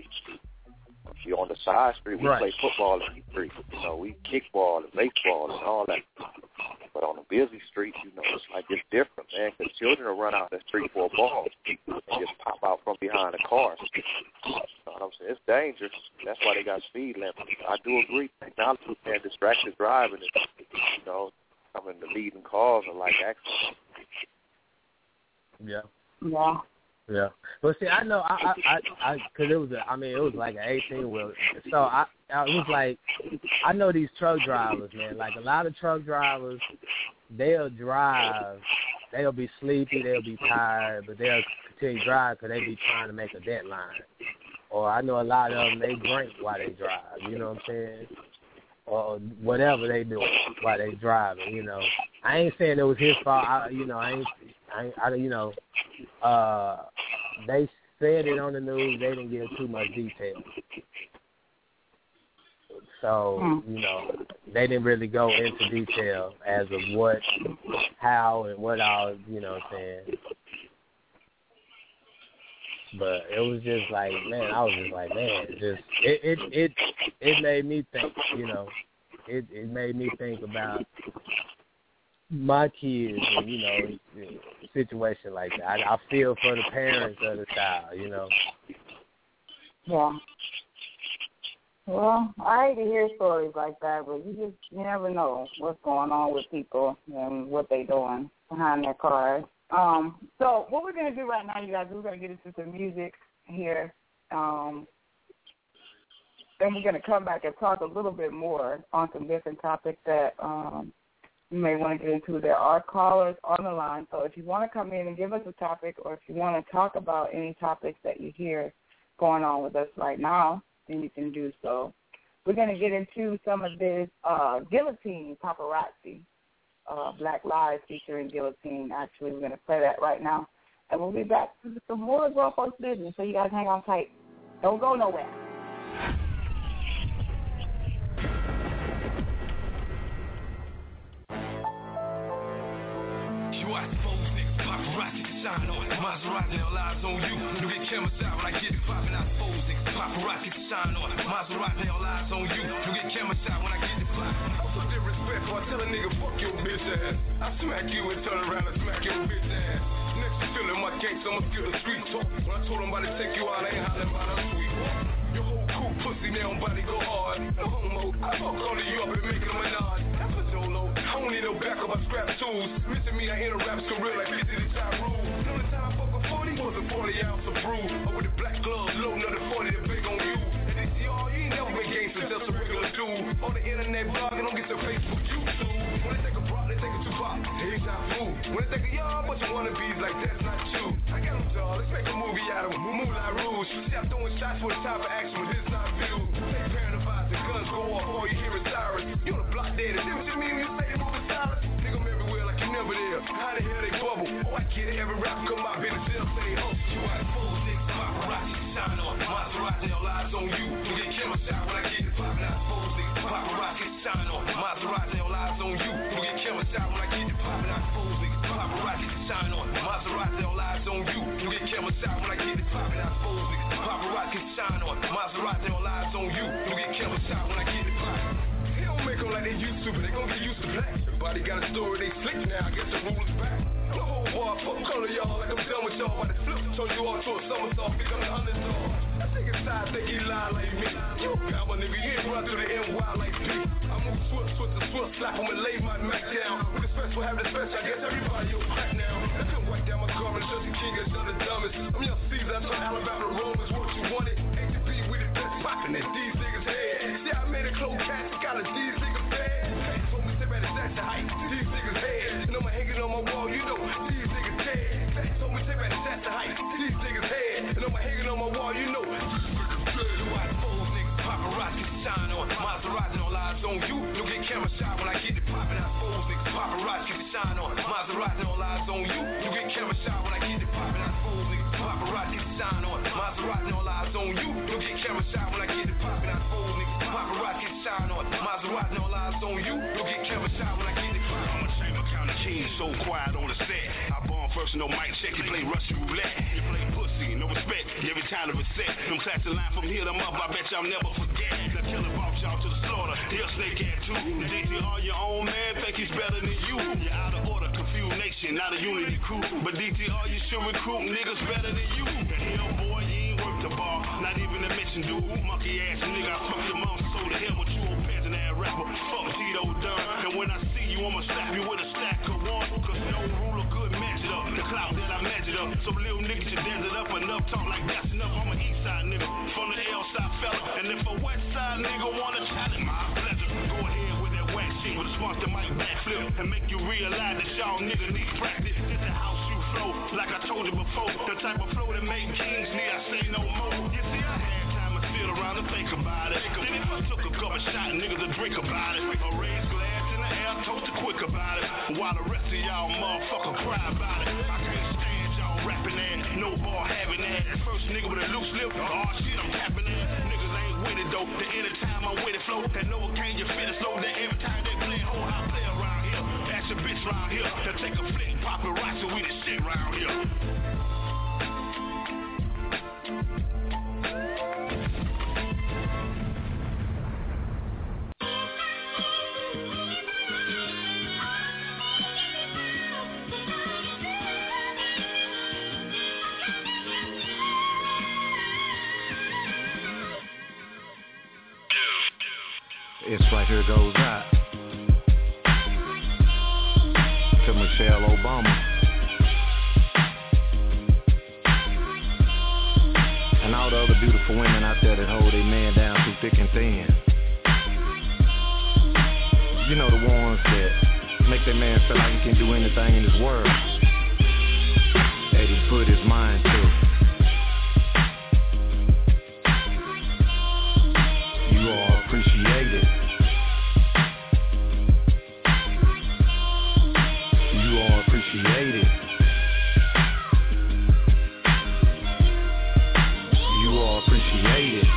[SPEAKER 10] If you're on the side street, we play football in the street. You know, we kickball and baseball and all that. But on a busy street, you know, it's like it's different, man, because children will run out the street for a ball and just pop out from behind a car. You know what I'm saying? It's dangerous. That's why they got speed limits. I do agree. Technology and distracted driving is, you know, some of the leading cause of like accidents.
[SPEAKER 9] Yeah.
[SPEAKER 8] Yeah.
[SPEAKER 9] Yeah. Well, see, I know, because it was like an 18-wheeler. So it was like, I know these truck drivers, man. Like a lot of truck drivers, they'll drive, they'll be sleepy, they'll be tired, but they'll continue to drive because they be trying to make a deadline. Or I know a lot of them, they drink while they drive. You know what I'm saying? Or whatever they do while they driving. You know, I ain't saying it was his fault. They said it on the news. They didn't give too much detail. So, you know, they didn't really go into detail as of what, how, and what all, you know what I'm saying. But it was just like, man, I was just like, man, it made me think, you know, it made me think about my kids and, you know, situation like that. I feel for the parents of the child, you know.
[SPEAKER 8] Yeah. Well, I hate to hear stories like that, but you never know what's going on with people and what they're doing behind their cars. So what we're going to do right now, you guys, we're going to get into some music here. Then we're going to come back and talk a little bit more on some different topics that you may want to get into. There are callers on the line, so if you want to come in and give us a topic, or if you want to talk about any topics that you hear going on with us right now, then you can do so. We're going to get into some of this Guillotine Paparazzi, Black Lives featuring Guillotine. Actually, we're going to play that right now. And we'll be back to some more Grown Folks Business, so you guys hang on tight. Don't go nowhere.
[SPEAKER 5] Shine on Maserati, all eyes on you. You get cameras out when I get it poppin' out foes. Paparazzi shine on Maserati, all eyes on you. You get cameras out when I get it poppin'. I'm so disrespectful. I tell a nigga fuck your bitch ass. I smack you and turn around and smack your bitch ass. Next to feeling my case, I'ma feel the street talk. When I told somebody take you out, I ain't hollering about a sweet walk. Your whole cool pussy, now body go hard. No homo, I fuck all of you up and make them a nod. That's a Jolo. I don't need no backup, I scrap tools. Missing me, I enter rap's career like 50 to top rule. Know the time I fuck a 40 was a 40 ounce of brew. Or with the black gloves, loading up the 40 to big on you. And they see, oh, you ain't never been gangster, just a regular dude. On the internet blog, don't get your Facebook, YouTube. When they take a broad, they take a Tupac, they shot food. When they take a y'all, bunch of wannabes like that's not you. I got them, y'all, let's make a movie out of them. Moulin Rouge. See, I'm throwing shots for the time for action, but this not view. They parent advised, the guns go off, all you hear is sirens. You on the block dead, is that what you mean when you say they moving silence? Nigga, I'm everywhere like you never there. How the hell they bubble? Oh, I get it, every rap come out, bitch, they'll say, oh, you out full niggas, paparazzi, shine on. Maserati, all eyes on you. You get camera shot when I get it poppin' out full niggas, paparazzi, shine on. Maserati, all eyes on you. You get camera shot when I get it poppin' out full niggas, paparazzi, shine on. Maserati, all eyes on you. You get camera shot when I get it poppin' out full niggas, paparazzi, shine on. Maserati, all eyes on you. You get camera shot when I get it poppin'. They don't make them like they used to, but they gon' get used to black. Everybody got a story, they slick now, I guess the rule is back. The whole bar, fuck color y'all, like I'm done with y'all. By the flip, turn you all to a somersault, pick up the underdog. That nigga side think he lie like me. You got my nigga, he ain't run through the NY like me. I move swift, slap him and lay my Mac down. With the special, have the special, I guess everybody will crack now. They couldn't wipe down my garment, just the king is the dumbest. I'm young Caesar, I told Alabama Romans what you wanted. ATP with the best poppin' at these niggas' head. See, I made a close catch, got a these niggas' head. Hey, told me step at the dash to height, these niggas' head. You know, I'm hanging on my wall, you know, these niggas' dead. Hey, told me step at the dash to height, these niggas' head. You know, I'm hanging on my wall, you know, these niggas' dead. You white fools, niggas, paparazzi, shine on. Maserati, all eyes on you. You get camera shot when I get it poppin' out fools, niggas, paparazzi, shine on. Maserati, all eyes on you. You get camera shot when I get it poppin' out fools, niggas, paparazzi, shine on. Maserati, all eyes on you. You get camera shot when I get it poppin' out fools, niggas, paparazzi, shine on. Maserati, all eyes on you. You get camera shot when I get it poppin'. I'm a Chamber County king, so quiet on the set. I bomb first, no mic check, you play Russian roulette. You play pussy, no respect, every time of a set. Them classic line from here, them up, I bet y'all never forget. The killer brought y'all to the slaughter, he'll snake at too. DTR, your own man, think he's better than you. You're out of order, confused nation, not a unity crew. But DTR, you should recruit niggas better than you. The hell, boy, you ain't worth the bar, not even a mention, dude. Monkey ass nigga, I fuck your mom, so the hell with you, old peasant ass rapper. Fuck Tito Dunn, and when I see you, I'ma slap you with a stack of one. Cause no rule of good match it up, the clout that I match it up. So little niggas should dance it up enough, talk like that's enough. I'm an east side nigga, from the L side fella. And if a west side nigga wanna challenge, my pleasure. Go ahead with that whack shit with a smart to mic backflip and make you realize that y'all niggas need practice. This the house you flow, like I told you before. The type of flow that make kings need I say no more. You see, I had time to sit around and think about it. Then if I took a couple shots, niggas would drink about it. A raised glass in the air, toast to quick about it. While the rest of y'all motherfucker cry about it. I can't stand y'all rapping that, no ball having that. First nigga with a loose lip, oh shit, I'm tapping that. Niggas ain't with it though, the anytime I'm with it flow. That no one can, you fit it slow, that every time they play, oh I play around here. Ask your bitch around here, to take a flick, paparazzi, we the shit around here.
[SPEAKER 11] It's right here goes out to Michelle Obama and all the other beautiful women out there that hold their man down through thick and thin. You know, the ones that make their man feel like he can do anything in this world that he put his mind to. You are appreciated. You are appreciated. You are appreciated.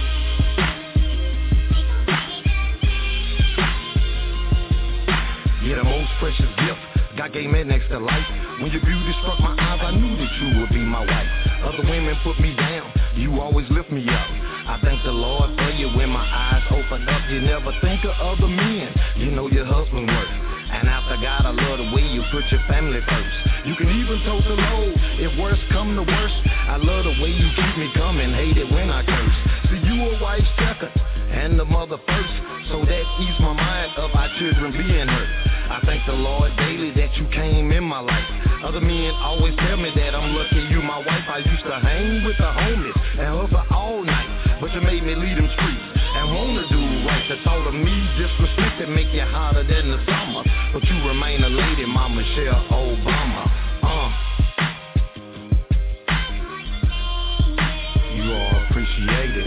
[SPEAKER 11] Yeah, the most precious gift God gave me next to life. When your beauty struck my eyes, I knew that you would be my wife. Other women put me down, you always lift me up. I thank the Lord for you when my eyes open up. You never think of other men, you know your husband works. And after God, I love the way you put your family first. You can even tote the load, if worst come to worst. I love the way you keep me coming, hate it when I curse. See, you a wife second, and the mother first. So that ease my mind of our children being hurt. I thank the Lord daily that you came in my life. Other men always tell me that I'm lucky you my wife. I used to hang with the homies and hustle all night, but you made me lead them streets and wanna do right. The thought of me disrespected make you hotter than the summer, but you remain a lady, my Michelle Obama. You are appreciated.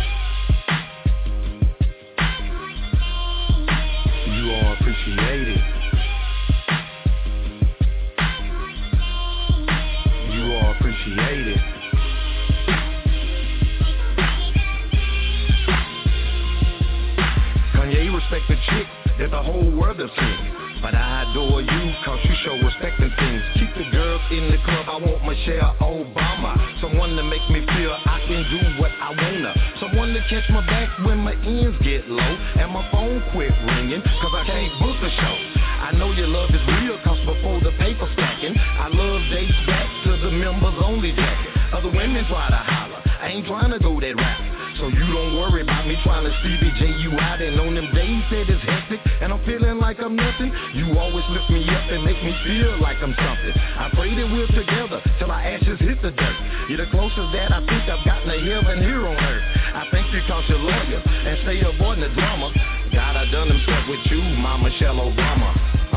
[SPEAKER 11] You are appreciated. You are appreciated. Kanye respect the chick that the whole world has seen. But I adore you cause you show respect and things. Keep the girls in the club, I want Michelle Obama. Someone to make me feel I can do what I wanna. Someone to catch my back when my ends get low and my phone quit ringing cause I can't book a show. I know your love is real cause before the paper stacking, I love dates back to the members only jacket. Other women try to holler, I ain't trying to go that route. So you don't worry about me trying to Stevie J you out. And on them days that it's hectic and I'm feeling like I'm nothing, you always lift me up and make me feel like I'm something. I pray that we're together till our ashes hit the dirt. You're the closest that I think I've gotten to heaven here on earth. I thank you cause you're loyal and stay avoiding the drama. God, I done himself with you, my Michelle Obama.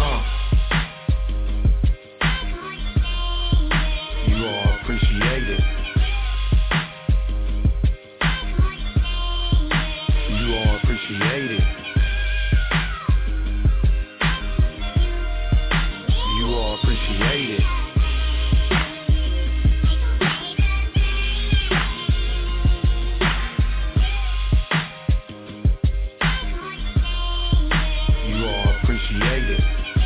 [SPEAKER 11] You are appreciated. You are appreciated. You are appreciated. You are appreciated.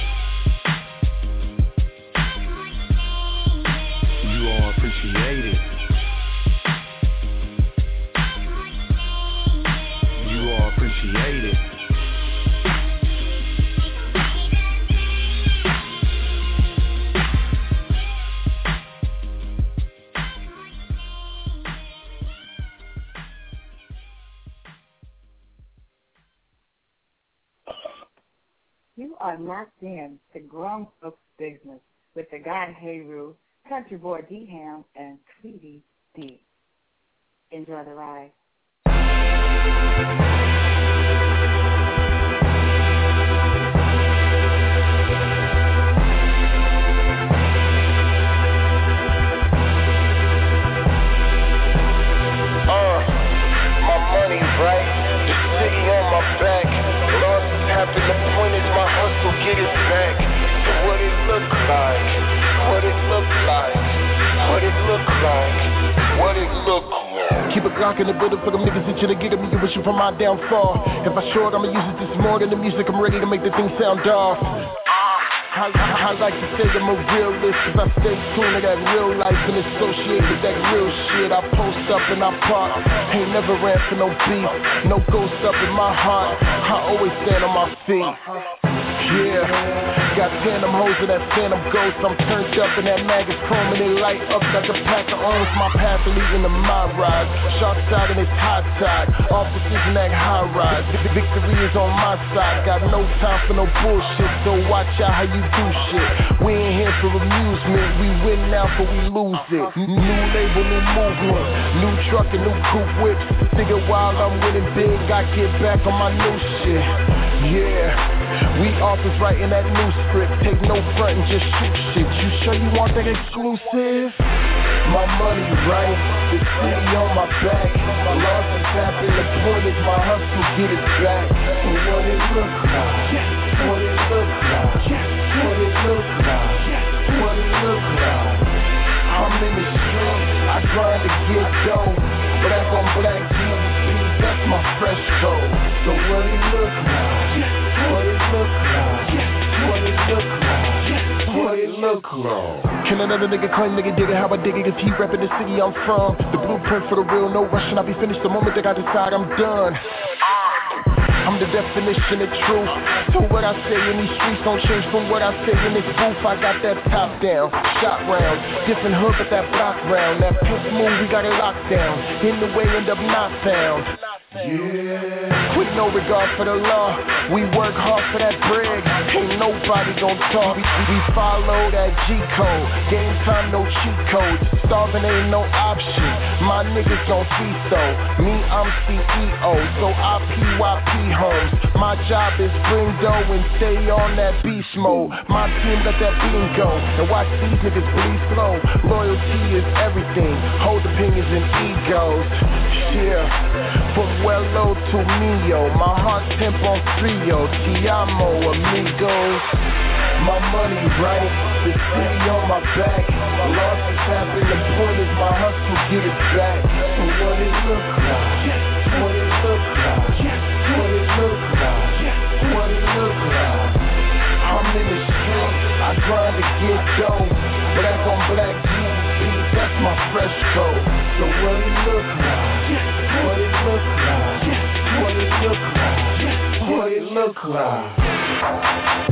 [SPEAKER 11] You are appreciated. You are appreciated.
[SPEAKER 8] You are locked in to Grown Folks Business with the guy Heru, Country Boy D-Ham, and Tweety D. Enjoy the ride.
[SPEAKER 2] My money right, the city on my back. Losses happen, the point is my hustle, get it back. What it look like, what it look like, what it look like, what it look like.
[SPEAKER 12] Keep a Glock in the building for them niggas that you to get at me, you wishing for my downfall. If I short, I'ma use it this more than the music, I'm ready to make the thing sound off. I like to say I'm a realist, cause I stay tuned to that real life and associate with that real shit. I post up and I pop, ain't never ran for no beef, no ghost up in my heart, I always stand on my feet. Yeah, Got tandem hoes with that phantom ghost. I'm turned up in that mag is chrome and they light up like a pack of owns. My path leading to my ride. Shark side and it's hot side. Officers in that high rise. Victory is on my side. Got no time for no bullshit, so watch out how you do shit. We ain't here for amusement. We win now for we lose it. New label, new movement. New truck and new coupe whips. Figure while I'm winning big, I get back on my new shit. Yeah, we authors writing that new script. Take no front and just shoot shit. You sure you want that exclusive? My money right, the city on my back. My loss is happening, the point is my hustle, get it back. So what it look like? What it look like? What it look like? What it look like? I'm in the street, I grind to get dough. Black on black Jesus, that's my fresh code. So what it look like? What it look like? What it look like? What it look like? Can another nigga claim nigga did it? How I dig it? Cause he reppin' the city I'm from. The blueprint for the real, no rushing. I'll be finished the moment that I decide I'm done. I'm the definition of truth. So what I say in these streets don't change from what I say in this booth. I got that top down, shot rounds, different hood but that block round. That pimp move, we got it locked down. In the way, end up not found. Yeah. With no regard for the law, we work hard for that bread. Ain't nobody gon' talk. We follow that G-code. Game time, no cheat codes. Starving ain't no option. My niggas gon' see so. Me, I'm CEO, so I PYP homes. My job is bring dough and stay on that beast mode. My team let that beam go and watch these niggas bleed slow. Loyalty is everything. Hold opinions and egos. Yeah. From Wello to Mio, my heart temp on trio, Ti amo, amigos. My money right, the city on my back. My loss is happening, the point is my hustle, get it back. So what it look like? What it look like? What it look like? What it look like? I'm in the street, I grind to get dough. Black on black Jesus, that's my fresh code. So what it look like? What it look like? What it look like? What it look like?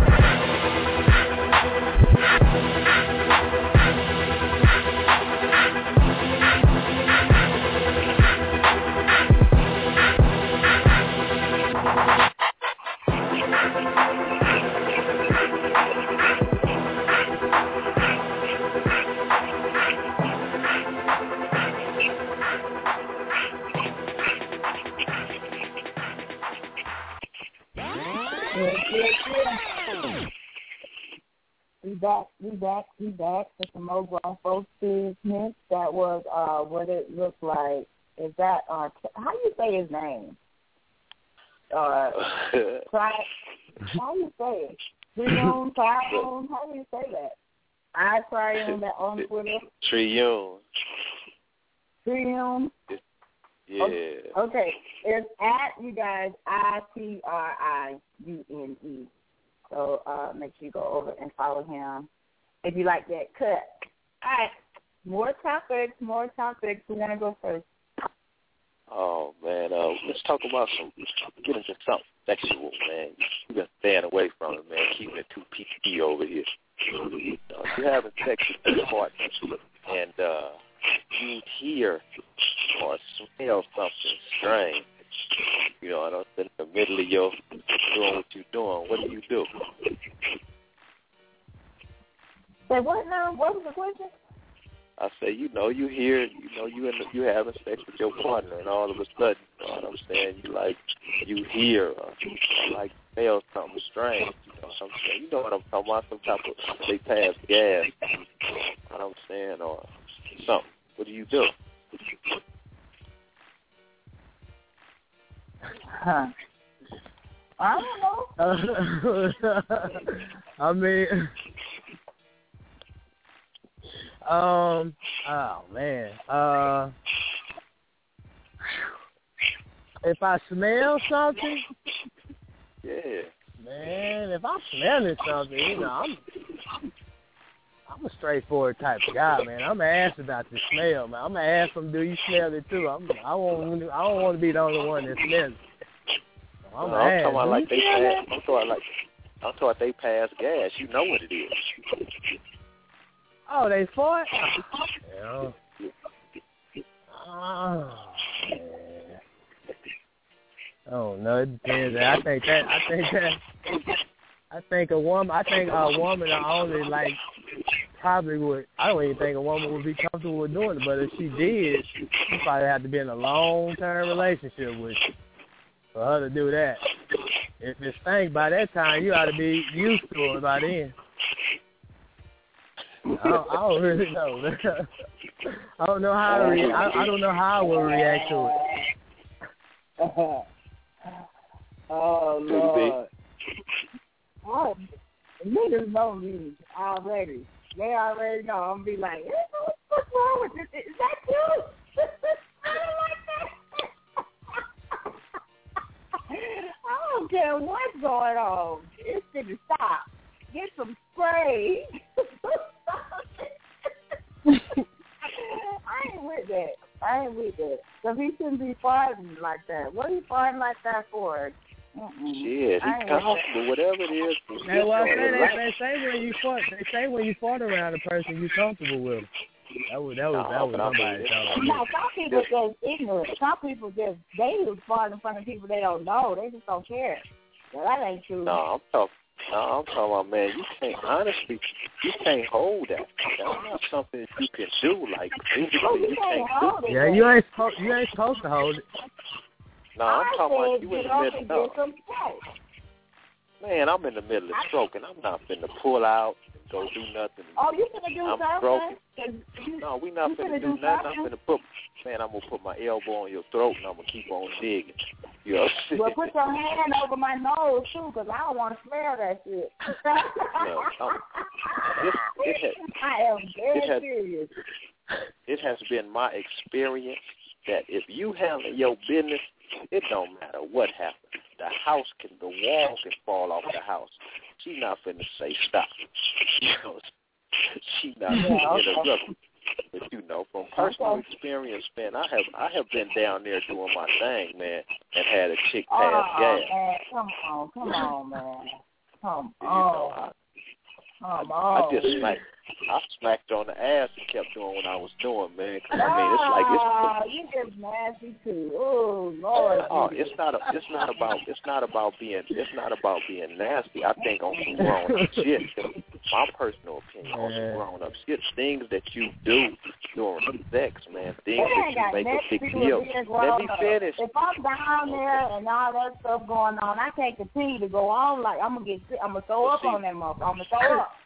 [SPEAKER 8] We back for some more grown folks business. That was what it looked like. Is that how do you say his name? How do you say it? Trion. How do you say that? I try on that on Twitter.
[SPEAKER 10] Trion. Yeah.
[SPEAKER 8] Okay. It's at you guys ITRIUNE. So make sure you go over and follow him if you like that cut. All right. More topics. Who want to go first?
[SPEAKER 10] Oh, man. Let's talk about get into something sexual, man. You've been staying away from it, man. Keeping it too PG over here. You're having sex with your partner, and you hear or smell something strange. You know, I don't think in the middle of your doing what you're doing. What do you do?
[SPEAKER 8] Say what now? What was the question?
[SPEAKER 10] I say, you hear, you having sex with your partner, and all of a sudden, you know what I'm saying, you hear or like smell something strange. You know what I'm saying? You know what I'm talking about? Some type of, they pass gas. You know what I'm saying? Or something. What do you do?
[SPEAKER 8] Huh. I don't know.
[SPEAKER 9] I mean, oh man. If I smell something,
[SPEAKER 10] yeah.
[SPEAKER 9] Man, if I'm smelling something, you know, I'm a straightforward type of guy, man. I'm gonna ask about the smell, man. I'm gonna ask them, do you smell it too? I don't want to be the only one that smells it. So I'm talking
[SPEAKER 10] about like they pass. I'm talking like I'm talking they pass gas. You know what it is.
[SPEAKER 9] Oh, they fought? Yeah. Oh, man. Oh no, it depends. I think a woman only like probably would. I don't even think a woman would be comfortable with doing it. But if she did, she probably have to be in a long-term relationship with you for her to do that. If it stank by that time, you ought to be used to it by then. I don't really know. I don't know how to I don't know how I will react to it.
[SPEAKER 8] Oh, Lord. Oh, niggas know me already. They already know. I'm going to be like, what's wrong with this? Is that you? I don't like that. I don't care what's going on. It's going to stop. Get some spray. I ain't with that. Because he shouldn't be fighting like that. What are you fighting like that for?
[SPEAKER 10] Shit, he's comfortable, whatever it is.
[SPEAKER 9] They say when you fought around a person, you're comfortable with them. That was somebody.
[SPEAKER 8] No, some people just ignorant. Some people just, they was fighting in front of people they don't know. They just don't care. Well, that ain't true.
[SPEAKER 10] I'm talking about, man, you can't hold that. That's not something that you can do. Like, physically, you can't hold it.
[SPEAKER 9] Yeah, you ain't supposed to hold it.
[SPEAKER 10] No, I'm talking about you in the middle of man, I'm in the middle of stroking. I'm not finna pull out and go do nothing.
[SPEAKER 8] Oh, you finna do something?
[SPEAKER 10] No, we not finna do nothing. I'm gonna put my elbow on your throat and I'm gonna keep on digging. You know what I'm saying?
[SPEAKER 8] Well, put your hand over my nose too, because I don't want to smell that shit. I am very serious.
[SPEAKER 10] It has been my experience that if you handle your business, it don't matter what happens. The wall can fall off the house. She not finna say stop. You know, she not finna interrupt. But you know, from personal experience, man, I have been down there doing my thing, man, and had a chick pass gas.
[SPEAKER 8] Man, come on, man. Come on.
[SPEAKER 10] I smacked her on the ass and kept doing what I was doing, man. I mean,
[SPEAKER 8] you just nasty too. Oh Lord.
[SPEAKER 10] Oh, it's not about being nasty. I think on some grown up shit. My personal opinion on some grown up shit. Things that you do during sex, man. Things that you make a big deal. Let me finish.
[SPEAKER 8] If I'm down there and all that stuff going on, I can't continue to go on. Like I'm gonna throw up on that motherfucker. I'm gonna throw up.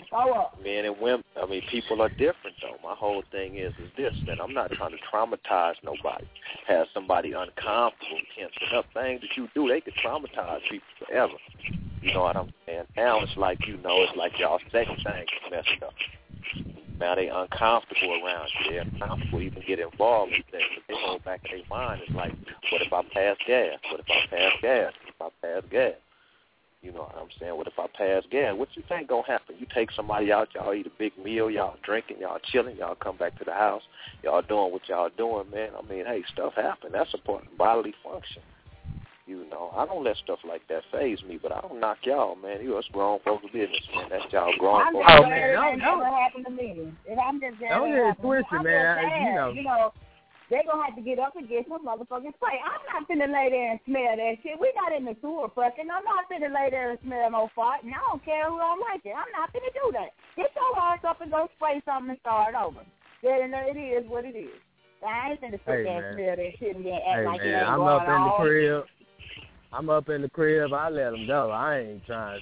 [SPEAKER 10] Men and women, I mean, people are different, though. My whole thing is this, that I'm not trying to traumatize nobody, have somebody uncomfortable, tensing up. Things that you do, they could traumatize people forever. You know what I'm saying? Now it's like, it's like y'all sex things messed up. Now they uncomfortable around you. They're uncomfortable even get involved in things. But they hold back in their mind. It's like, what if I pass gas? What if I pass gas? What if I pass gas? You know what I'm saying? What if I pass gas? What you think gonna happen? You take somebody out, y'all eat a big meal, y'all drinking, y'all chilling, y'all come back to the house, y'all doing what y'all doing, man. I mean, hey, stuff happen. That's a part of bodily function. You know, I don't let stuff like that faze me, but I don't knock y'all, man. You us grown folks' business, man. That's y'all grown folks' business.
[SPEAKER 8] That never happened to me. I'm just glad
[SPEAKER 9] don't get it twisted, man.
[SPEAKER 8] You know, they gonna have to get up and get some motherfucking play. I'm not finna lay there and smell that shit. We not in the sewer fucking. I'm not finna lay there and smell no fart, and I don't care who don't like it. I'm not finna do that. Get your ass up and go spray something and start over. Then it is what it is. I ain't finna sit there and smell that shit and then act like it ain't
[SPEAKER 9] I'm up in the crib. I'm up in the crib. I let them go. I ain't trying.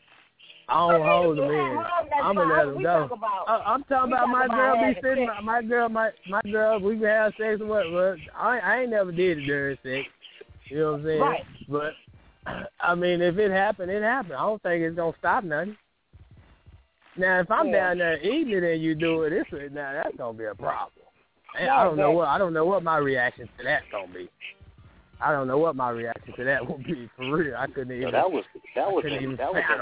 [SPEAKER 9] I don't hold them in. I'm gonna let them go. I'm talking about my girl be sitting. My girl. We can have sex and what? I ain't never did it during sex. You know what I'm saying?
[SPEAKER 8] Right.
[SPEAKER 9] But I mean, if it happened, it happened. I don't think it's gonna stop nothing. Now, if I'm down there eating it and you do it, now that's gonna be a problem. And I don't know what my reaction to that's gonna be. I don't know what my reaction to that would be for real. I couldn't even.
[SPEAKER 10] That was in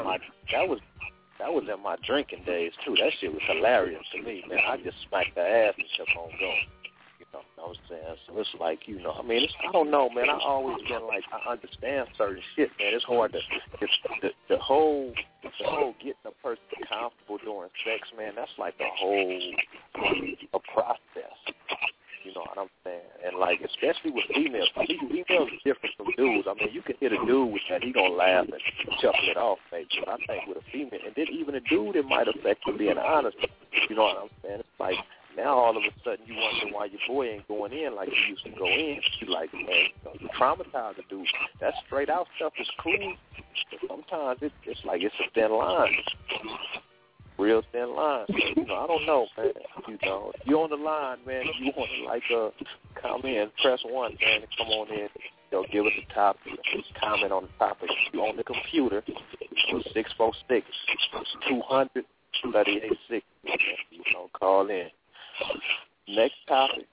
[SPEAKER 10] my drinking days too. That shit was hilarious to me, man. I just smacked the ass and kept on going. You You know what I'm saying? So it's like, I don't know, man. I always been like, I understand certain shit, man. It's hard to the whole getting a person comfortable during sex, man. That's like a process. You know what I'm saying? And like, especially with females, females are different from dudes. I mean, you can hit a dude with that, he gonna laugh and chuckle it off, maybe. But I think with a female, and then even a dude, it might affect him being honest. You know what I'm saying? It's like, now all of a sudden you wonder why your boy ain't going in like he used to go in. You like, man, you traumatize a dude. That straight out stuff is cool, but sometimes it's like it's a thin line. Real thin line. So, I don't know, man. If you're on the line, man, if you want to come in, press 1, man, and come on in. Give us a topic, comment on the topic. If you're on the computer, 646-200-3860. Call in. Next topic.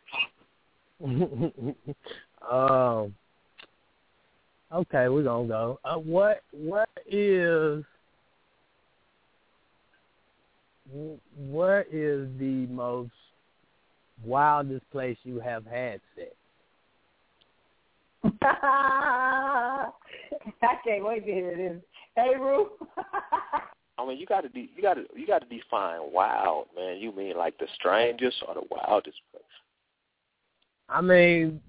[SPEAKER 9] Okay, we're gonna go. What is the most wildest place you have had sex?
[SPEAKER 8] I can't wait to hear this. Hey, Rue.
[SPEAKER 10] I mean, you got to define wild, man. You mean like the strangest or the wildest place?
[SPEAKER 9] I mean,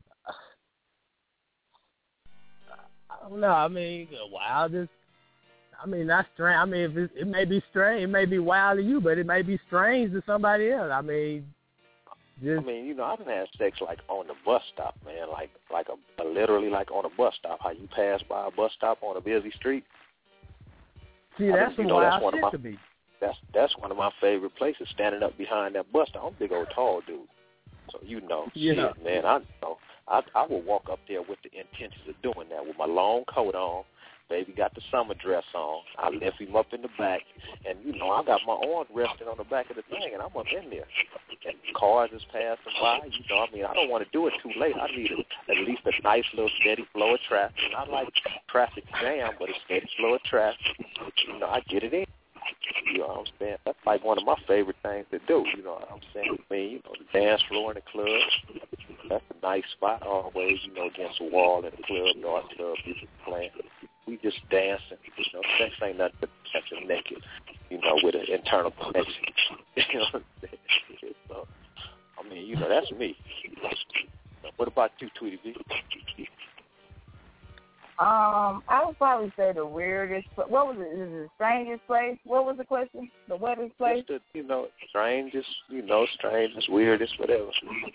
[SPEAKER 9] I don't know. I mean, the wildest. I mean, not strange. I mean, it may be strange, it may be wild to you, but it may be strange to somebody else. I mean,
[SPEAKER 10] I done had sex like on the bus stop, man. Like literally like on a bus stop. How you pass by a bus stop on a busy street.
[SPEAKER 9] See, that's some wild shit to me.
[SPEAKER 10] That's one of my favorite places, standing up behind that bus stop. I'm a big old tall dude. So shit, man, I will walk up there with the intentions of doing that with my long coat on. Baby got the summer dress on. I lift him up in the back, and I got my arms resting on the back of the thing, and I'm up in there. And cars is passing by. I don't want to do it too late. I need at least a nice little steady flow of traffic. Not like traffic jam, but a steady flow of traffic. I get it in. You know what I'm saying? That's like one of my favorite things to do. You know what I'm saying? I mean, the dance floor in the club. That's a nice spot always. Against the wall in the club, North Club, people playing. We just dancing. Sex ain't nothing but catching naked. With an internal connection. You know what I'm saying? So, I mean, that's me. What about you, Tweety V?
[SPEAKER 8] I would probably say the weirdest. What was it? Is it the strangest place? What was the question? The wettest place?
[SPEAKER 10] Just strangest, weirdest, whatever.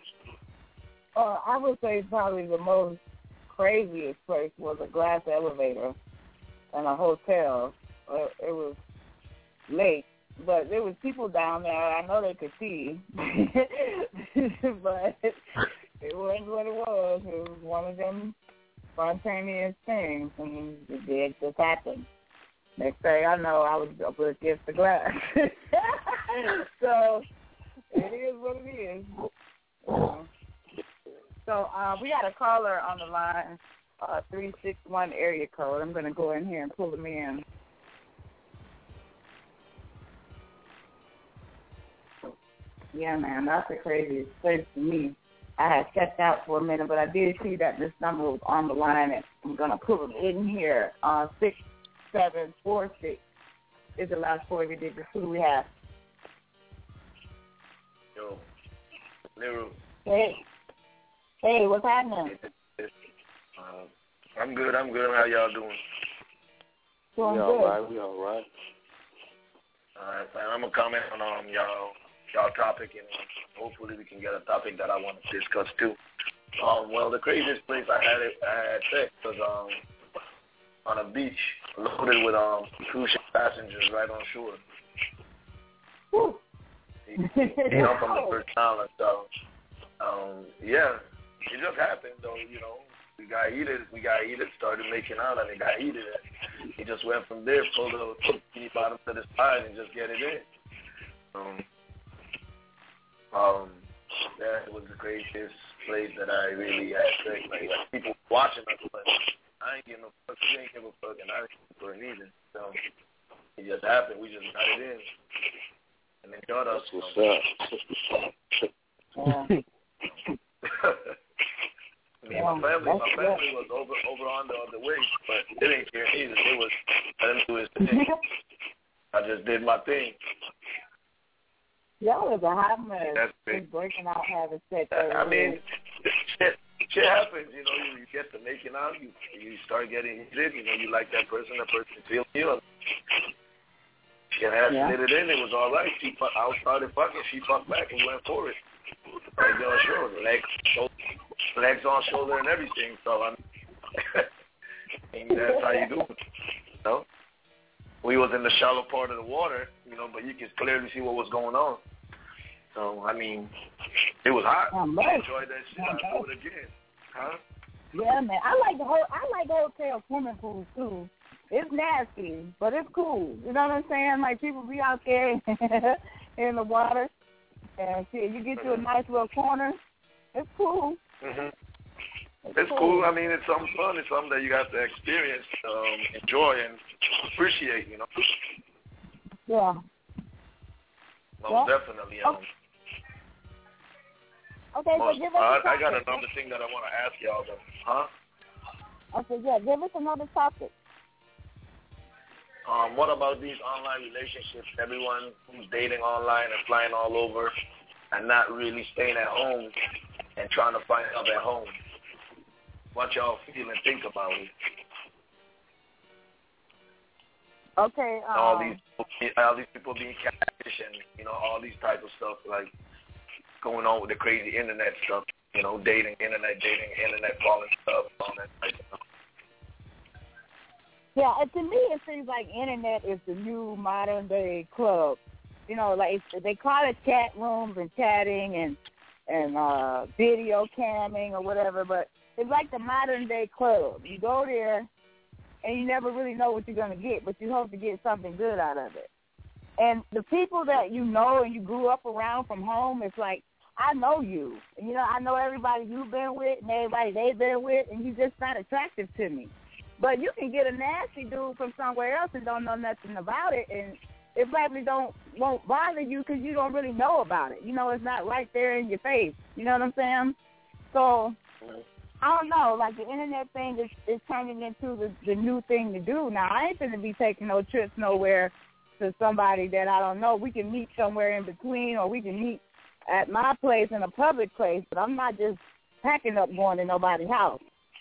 [SPEAKER 8] I would say probably the most craziest place was a glass elevator in a hotel. It was late, but there was people down there. I know they could see, but it wasn't what it was. It was one of them spontaneous things, and it just happened. Next thing I know, I was up against the glass. So it is what it is. So we got a caller on the line, 361 area code. I'm going to go in here and pull them in. Yeah, man, that's the craziest place for me. I had checked out for a minute, but I did see that this number was on the line, and I'm going to pull them in here. 6746 is the last 4 digits. Who do we have?
[SPEAKER 13] Yo, Nero.
[SPEAKER 8] Hey, what's happening?
[SPEAKER 13] I'm good. How y'all doing?
[SPEAKER 8] Doing good.
[SPEAKER 10] We all right.
[SPEAKER 13] All right, man. I'm gonna comment on y'all topic, and hopefully we can get a topic that I want to discuss too. Well, the craziest place I had sex was on a beach loaded with cruise ship passengers right on shore.
[SPEAKER 8] Woo.
[SPEAKER 13] I'm from the Virgin Islands, so yeah. It just happened, though, We got heated, started making out, and it got heated. He just went from there, pulled the bottom to the side, and just get it in. That was the craziest place that I really had sex. Like people watching us, but I ain't getting no fuck. You ain't give a fuck, and I ain't for it either. So it just happened. We just got it in, and enjoyed us.
[SPEAKER 10] What's up?
[SPEAKER 13] Me and my family was over on the other way, but they didn't care either. It was let him do his thing. I just did my thing.
[SPEAKER 8] Y'all was a hot mess. Just breaking out, having sex.
[SPEAKER 13] I mean, shit happens. You know, you get to making out, you start getting heated. You know, you like that person feels you. She had slid it in. It was all right. I started fucking. She fucked back and went for it. Right there on shoulder, legs on shoulder and everything. So and that's how you do it. You know, we was in the shallow part of the water, you know, but you can clearly see what was going on. So I mean, it was hot. I enjoyed that shit. I'll do it again. Huh?
[SPEAKER 8] Yeah, man. I like hotel swimming pools too. It's nasty, but it's cool. You know what I'm saying? Like people be out there in the water. And shit, you get you a nice little corner. It's cool.
[SPEAKER 13] It's cool. I mean, it's something fun. It's something that you have to experience, enjoy, and appreciate, you know.
[SPEAKER 8] Yeah.
[SPEAKER 13] Most definitely.
[SPEAKER 8] Okay, so give us
[SPEAKER 13] I got another thing that I want to ask y'all, though. Huh?
[SPEAKER 8] Okay, yeah, give us another topic.
[SPEAKER 13] What about these online relationships? Everyone who's dating online and flying all over and not really staying at home and trying to find love at home. What y'all feel and think about it?
[SPEAKER 8] Okay.
[SPEAKER 13] All these people being catfish and, you know, all these type of stuff, like going on with the crazy internet stuff, you know, internet calling stuff, all that type of stuff.
[SPEAKER 8] Yeah, to me it seems like internet is the new modern day club. You know, like they call it chat rooms and chatting and video camming or whatever, but it's like the modern day club. You go there and you never really know what you're going to get, but you hope to get something good out of it. And the people that you know and you grew up around from home, it's like, I know you. And, you know, I know everybody you've been with and everybody they've been with, and you're just not attractive to me. But you can get a nasty dude from somewhere else and don't know nothing about it, and it probably won't bother you because you don't really know about it. You know, it's not right there in your face. You know what I'm saying? So, I don't know. Like, the internet thing is turning into the new thing to do now. I ain't going to be taking no trips nowhere to somebody that I don't know. We can meet somewhere in between, or we can meet at my place in a public place, but I'm not just packing up going to nobody's house.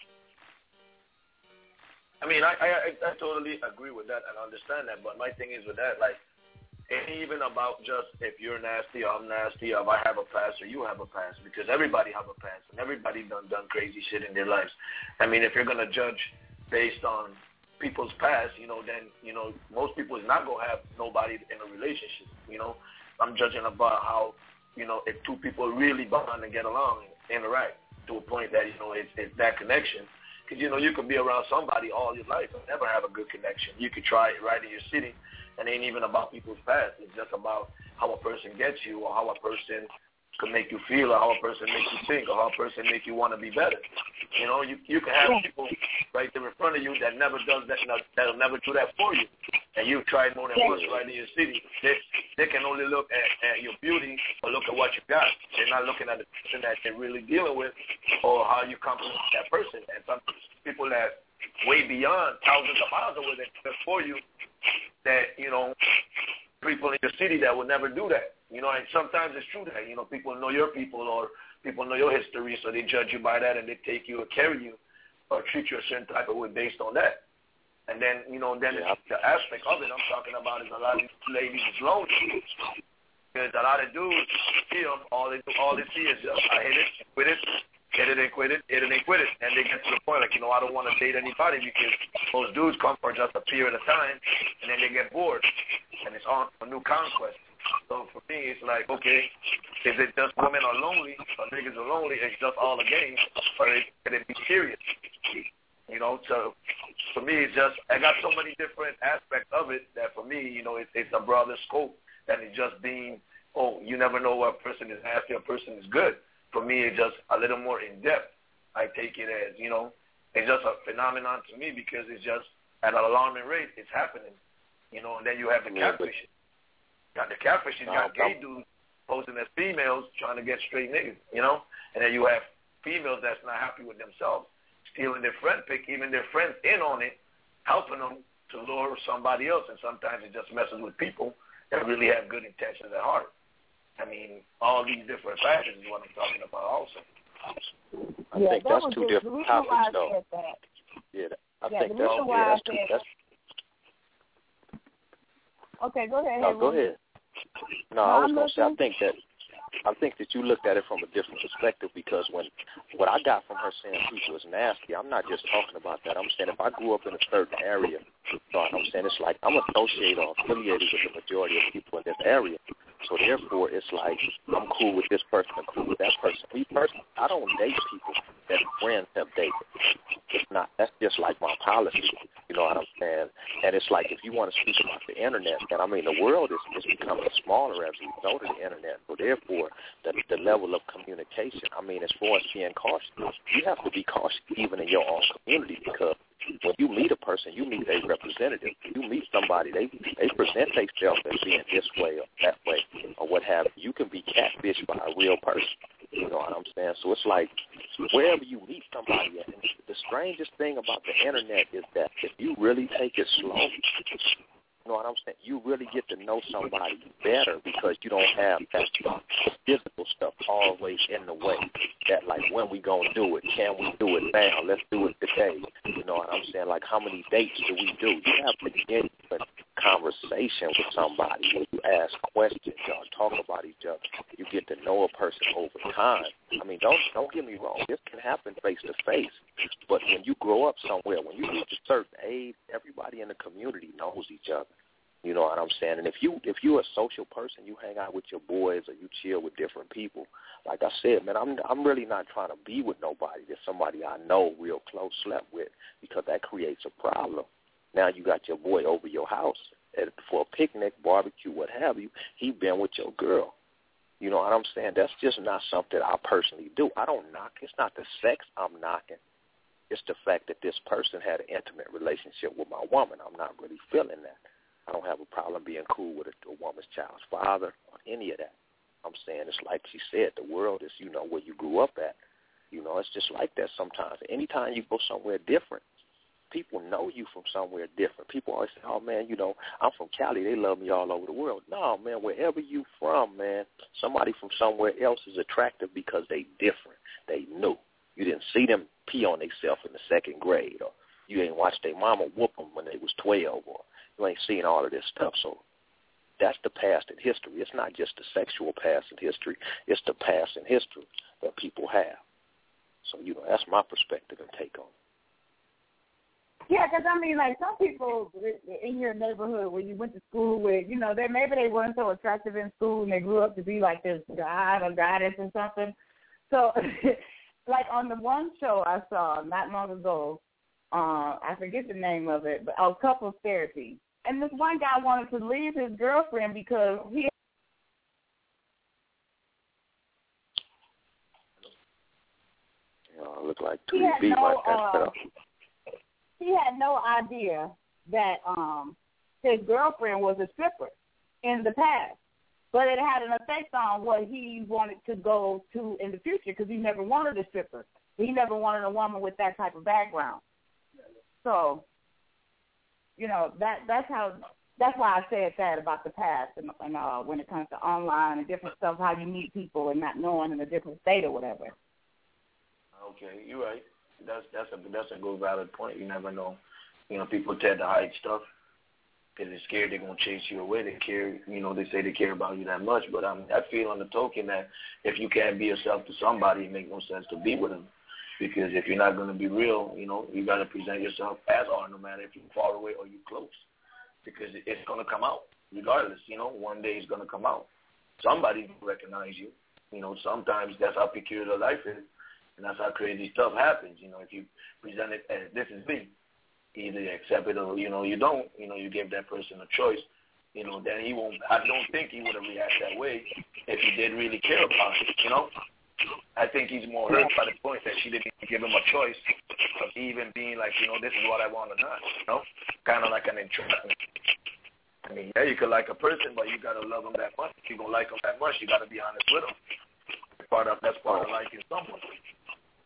[SPEAKER 13] I mean, I totally agree with that and understand that, but my thing is with that, like, it ain't even about just if you're nasty or I'm nasty or if I have a past or you have a past, because everybody have a past and everybody done crazy shit in their lives. I mean, if you're going to judge based on people's past, you know, then, you know, most people is not going to have nobody in a relationship, you know. I'm judging about how, you know, if two people really bond and get along and interact to a point that, you know, it's that connection. Because, you know, you could be around somebody all your life and never have a good connection. You could try it right in your city, and it ain't even about people's past. It's just about how a person gets you, or how a person can make you feel, or how a person makes you think, or how a person make you want to be better. You know, you can have people right there in front of you that never does that, that'll never do that for you. And you've tried more than once right in your city. They can only look at your beauty or look at what you got. They're not looking at the person that they're really dealing with or how you compliment that person. And some people that way beyond thousands of miles away that for you that, you know, people in your city that would never do that. You know, and sometimes it's true that, you know, people know your people or people know your history, so they judge you by that and they take you or carry you or treat you a certain type of way based on that. And then, you know, then it's the aspect of it I'm talking about is a lot of these ladies is lonely. Because a lot of dudes see them, all they see is just, I hit it, quit it, hit it and quit it, hit it and quit it. And they get to the point like, you know, I don't want to date anybody because those dudes come for just a period of time and then they get bored. And it's on a new conquest. So for me, it's like, okay, is it just women are lonely or niggas are lonely? It's just all a game, or can it be serious? You know, so for me, it's just, I got so many different aspects of it that for me, you know, it's a broader scope than it's just being, oh, you never know what person is nasty or person is good. For me, it's just a little more in-depth. I take it as, you know, it's just a phenomenon to me because it's just at an alarming rate, it's happening. You know, and then you have the catfishing. Got the catfishing, got gay dudes posing as females trying to get straight niggas, you know? And then you have females that's not happy with themselves, stealing their friend pick, even their friends in on it, helping them to lure somebody else, and sometimes it just messes with people that really have good intentions at heart. I mean, all these different factors is what I'm talking about also.
[SPEAKER 10] I think that's two different topics, though. Yeah, I think that's two.
[SPEAKER 8] Okay, go ahead.
[SPEAKER 10] No, go ahead. No, I was going to say, I think that you looked at it from a different perspective, because what I got from her saying people is nasty, I'm not just talking about that. I'm saying if I grew up in a certain area, you know what I'm saying, it's like I'm associated or affiliated with the majority of people in this area. So therefore, it's like I'm cool with this person, I'm cool with that person. Me personally, I don't date people that friends have dated. It's not. That's just like my policy. You know what I'm saying? And it's like if you want to speak about the internet, and I mean the world is becoming smaller as a result of the internet. So therefore, the level of communication. I mean, as far as being cautious, you have to be cautious even in your own community, because when you meet a person, you meet a representative. You meet somebody, they present themselves as being this way or that way or what have you. You can be catfished by a real person. You know what I'm saying? So it's like wherever you meet somebody at, and the strangest thing about the internet is that if you really take it slow, you know what I'm saying, you really get to know somebody better, because you don't have that physical stuff always in the way. That like, when we gonna do it? Can we do it now? Let's do it today. You know what I'm saying? Like, how many dates do we do? You have to get a conversation with somebody where you ask questions, y'all talk about each other. You get to know a person over time. I mean, don't get me wrong. This can happen face to face, but when you grow up somewhere, when you reach a certain age, everybody in the community knows each other. You know what I'm saying? And if you're a social person, you hang out with your boys or you chill with different people. Like I said, man, I'm really not trying to be with nobody that's somebody I know real close slept with, because that creates a problem. Now you got your boy over your house for a picnic, barbecue, what have you. He been with your girl. You know what I'm saying? That's just not something I personally do. I don't knock. It's not the sex I'm knocking. It's the fact that this person had an intimate relationship with my woman. I'm not really feeling that. I don't have a problem being cool with a woman's child's father or any of that. I'm saying it's like she said, the world is, you know, where you grew up at. You know, it's just like that sometimes. Anytime you go somewhere different, people know you from somewhere different. People always say, oh, man, you know, I'm from Cali. They love me all over the world. No, man, wherever you from, man, somebody from somewhere else is attractive because they different. They new. You didn't see them pee on themselves in the 2nd grade, or you ain't watched their mama whoop them when they was 12, or you ain't seen all of this stuff. So that's the past in history. It's not just the sexual past in history. It's the past in history that people have. So, you know, that's my perspective and take on it.
[SPEAKER 8] Yeah, because, I mean, like, some people in your neighborhood where you went to school with, you know, maybe they weren't so attractive in school and they grew up to be like this god or goddess or something. So, like, on the one show I saw not long ago, I forget the name of it, but couples therapy. And this one guy wanted to leave his girlfriend because he
[SPEAKER 10] look like 2B might got up.
[SPEAKER 8] He had no idea that his girlfriend was a stripper in the past, but it had an effect on what he wanted to go to in the future, because he never wanted a stripper. He never wanted a woman with that type of background. So, you know, that's why I said that about the past and when it comes to online and different stuff, how you meet people and not knowing in a different state or whatever.
[SPEAKER 13] Okay, you're right. That's a good valid point. You never know. You know, people tend to hide stuff because they're scared they're gonna chase you away. They care. You know, they say they care about you that much, but I feel on the token that if you can't be yourself to somebody, it makes no sense to be with them. Because if you're not going to be real, you know, you got to present yourself as are, no matter if you're far away or you're close. Because it's going to come out regardless, you know. One day it's going to come out. Somebody will recognize you. You know, sometimes that's how peculiar life is, and that's how crazy stuff happens. You know, if you present it as this is me, either you accept it or, you know, you don't. You know, you give that person a choice. You know, then he won't. I don't think he would have reacted that way if he did really care about it, you know. I think he's more hurt by the point that she didn't give him a choice of even being like, you know, this is what I want or not, you know, kind of like an entrapment. I mean, yeah, you could like a person, but you got to love them that much. If you're going to like them that much, you got to be honest with them. That's part of liking someone.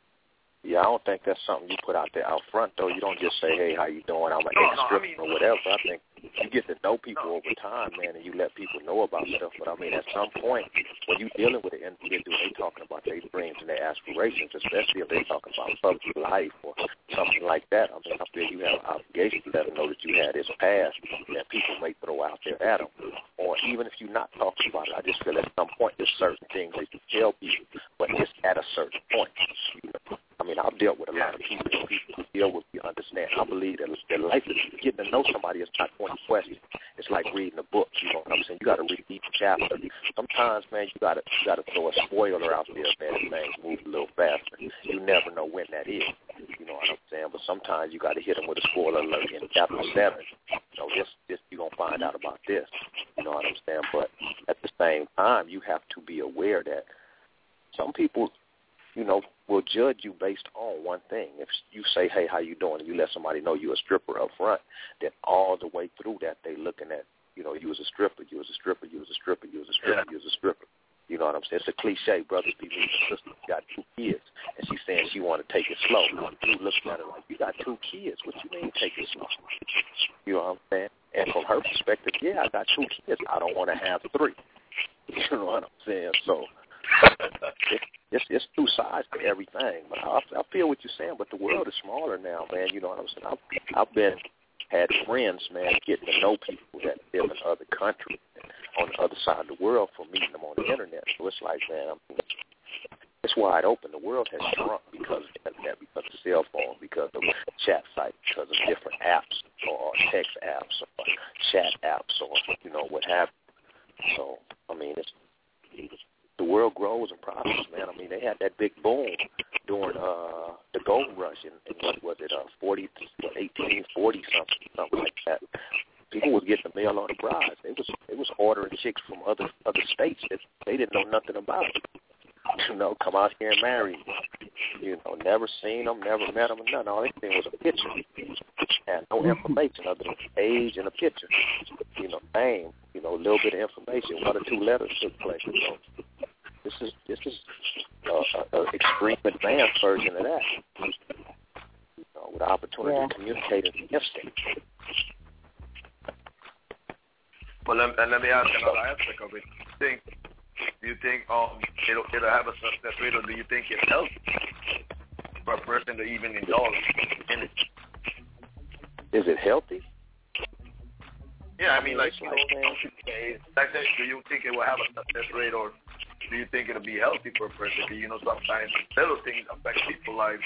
[SPEAKER 10] Yeah, I don't think that's something you put out there out front, though. You don't just say, hey, how you doing? I'm an ex-stripper or whatever. I think you get to know people over time, man, and you let people know about stuff. But, I mean, at some point, when you're dealing with an individual, they talking about their dreams and their aspirations, especially if they're talking about public life or something like that. I mean, I feel you have an obligation to let them know that you had this past that people may throw out there at them. Or even if you're not talking about it, I just feel at some point there's certain things that you tell people, but it's at a certain point. You know? I mean, I've dealt with a lot of people who deal with me, understand. I believe that life is getting to know somebody is not 20 questions. It's like reading a book, you know what I'm saying? You got to read each chapter. Sometimes, man, you got to throw a spoiler out there, man, and things move a little faster. You never know when that is, you know what I'm saying? But sometimes you got to hit them with a spoiler alert in chapter 7. You know, this you're going to find out about this, you know what I'm saying? But at the same time, you have to be aware that some people, you know, will judge you based on one thing. If you say, hey, how you doing, and you let somebody know you're a stripper up front, then all the way through that, they looking at, you know, you was a stripper, you was a stripper, you was a stripper, you was a stripper, you was a stripper. You know what I'm saying? It's a cliche. Brothers be meeting a sister who got 2 kids, and she's saying she want to take it slow. You looking at her like, you got 2 kids. What you mean take it slow? You know what I'm saying? And from her perspective, yeah, I got 2 kids. I don't want to have 3. You know what I'm saying? So it's 2 sides to everything. But I feel what you're saying, but the world is smaller now, man. You know what I'm saying? I've had friends, man, getting to know people that live in other countries on the other side of the world from meeting them on the internet. So it's like, man, I mean, it's wide open. The world has shrunk because of the internet, because of cell phones, because of chat sites, because of different apps or text apps or chat apps or, you know, what have you. So, I mean, the world grows and prospers, man. I mean, they had that big boom during the gold rush in what was it, 1840 something like that. People was getting the mail order brides. They was ordering chicks from other states that they didn't know nothing about. You know, come out here and marry. You know, never seen them, never met them, or nothing. All they seen was a picture. Had no information other than age and a picture. You know, name. You know, a little bit of information. 1 or 2 letters took place. You know, this is an extreme advanced version of that. You know, with the opportunity to communicate in an instant.
[SPEAKER 13] Well, let me ask another aspect of it. Do you think it'll have a success rate, or do you think it's healthy for a person to even indulge in it?
[SPEAKER 10] Is it healthy?
[SPEAKER 13] Yeah, I mean, like, you know, like that, do you think it will have a success rate, or do you think it'll be healthy for a person? You know, sometimes little things affect people's lives,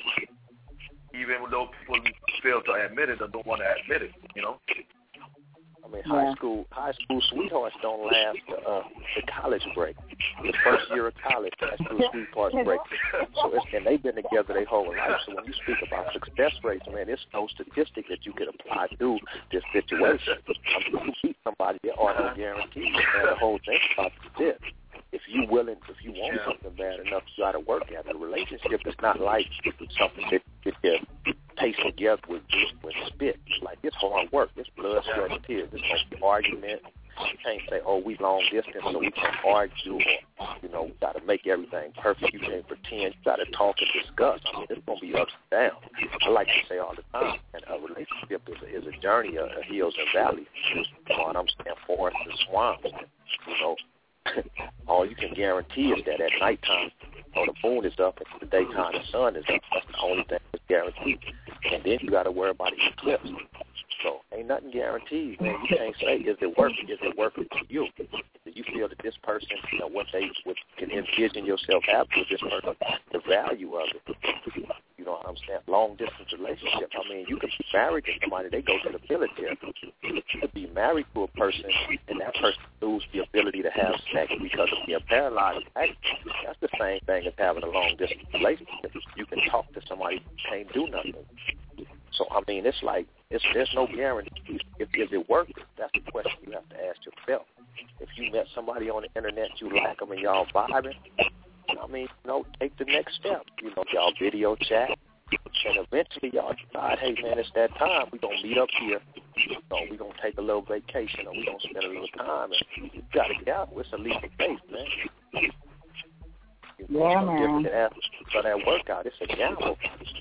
[SPEAKER 13] even though people fail to admit it or don't want to admit it, you know?
[SPEAKER 10] I mean, high school sweethearts don't last the college break. The first year of college, high school sweethearts break. So and they've been together their whole life. So when you speak about success rates, man, it's no statistic that you can apply to this situation. I mean, you meet somebody, there are no guarantees. And the whole thing about this, if you want something bad enough, you got to work at it. A relationship is not like something that you taste together with spit. Like, it's hard work. It's blood, sweat, and tears. It's going to be argument. You can't say, oh, we long distance, so we can't argue. Or, you know, we got to make everything perfect. You can't pretend. You got to talk and discuss. I mean, it's going to be ups and downs. I like to say all the time, and a relationship is a journey of hills and valleys. You know what I'm saying? Forests and swamps. You know, all you can guarantee is that at nighttime, the moon is up, and the daytime the sun is up. That's the only thing that's guaranteed. And then you got to worry about the eclipse. So ain't nothing guaranteed, man. You can't say, is it worth it? Is it worth it to you? Do you feel that this person, you know, what they can envision yourself having with this person, the value of it? You know what I'm saying? Long distance relationship. I mean, you could be married to somebody, they go to the military. You could be married to a person, and that person lose the ability to have sex because of being paralyzed. That's the same thing as having a long distance relationship. You can talk to somebody who can't do nothing. So, I mean, it's like, there's no guarantee. Is it worth it? That's the question you have to ask yourself. If you met somebody on the internet, you like them and y'all vibing, I mean, you know, take the next step. You know, y'all video chat, and eventually y'all decide, hey, man, it's that time. We're going to meet up here. You know, we're going to take a little vacation, or we're going to spend a little time. And you got to get out. It's a leap of faith, man. You know,
[SPEAKER 8] yeah, man.
[SPEAKER 10] for that workout. It's a gamble.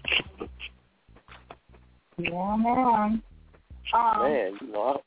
[SPEAKER 8] Yeah, man.
[SPEAKER 10] Man, you know.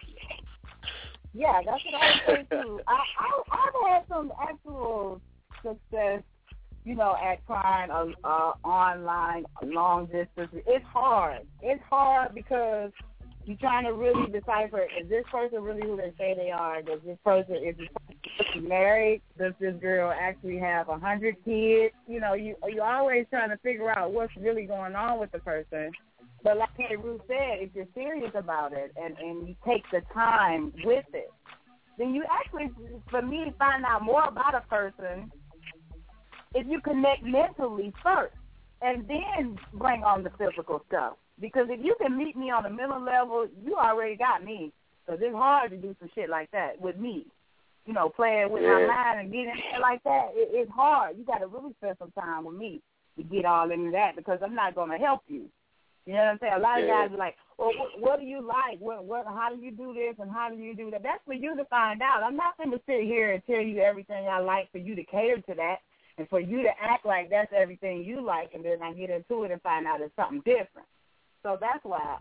[SPEAKER 8] Yeah, that's what I was saying too. I've had some actual success, you know, at trying online long distance. It's hard. It's hard because you're trying to really decipher, is this person really who they say they are? Is this person married? Does this girl actually have 100 kids? You know, you're always trying to figure out what's really going on with the person. But like Hey Ruth said, if you're serious about it and you take the time with it, then you actually, for me, to find out more about a person, if you connect mentally first and then bring on the physical stuff. Because if you can meet me on the mental level, you already got me. Because it's hard to do some shit like that with me. You know, playing with my mind and getting in like that, it's hard. You got to really spend some time with me to get all into that because I'm not going to help you. You know what I'm saying? A lot of guys are like, well, what do you like? How do you do this and how do you do that? That's for you to find out. I'm not going to sit here and tell you everything I like for you to cater to that and for you to act like that's everything you like, and then I get into it and find out it's something different. So that's why,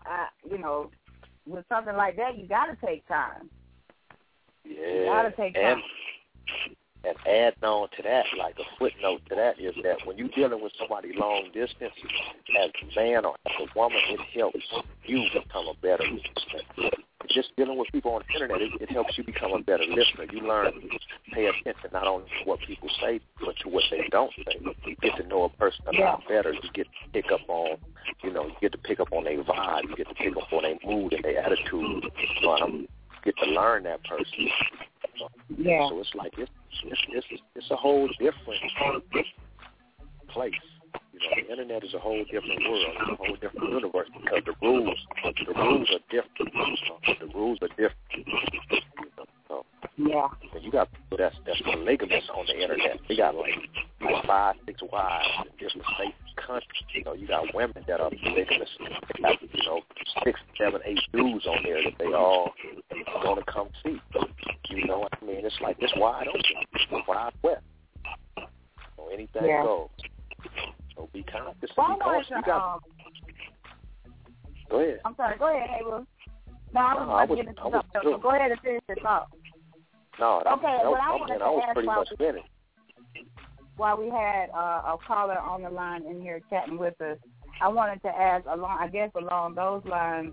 [SPEAKER 8] with something like that, you got to take time.
[SPEAKER 10] Yeah.
[SPEAKER 8] You got to take time.
[SPEAKER 10] And adding on to that, like a footnote to that, is that when you're dealing with somebody long distance, as a man or as a woman, it helps you become a better listener. Just dealing with people on the internet, it helps you become a better listener. You learn to pay attention not only to what people say, but to what they don't say. You get to know a person a lot better. You get to pick up on, you get to pick up on their vibe. You get to pick up on their mood and their attitude. You get to learn that person.
[SPEAKER 8] Yeah.
[SPEAKER 10] So it's like it's a whole different place. The internet is a whole different world. It's a whole different universe because the rules are different. The rules are different. So, and you got people that's polygamous on the internet. They got like 5, 6 wives in different states and countries. You got women that are polygamous. They got 6, 7, 8 dudes on there that they all want to come see. You know what I mean? It's like it's wide open, wide west. So anything goes. So be conscious. You got. Go ahead.
[SPEAKER 8] I'm sorry. Go ahead, Abel. No, I was getting to something. So go ahead and finish your thought.
[SPEAKER 10] No, I was pretty much finished.
[SPEAKER 8] While we had a caller on the line in here chatting with us, I wanted to ask along those lines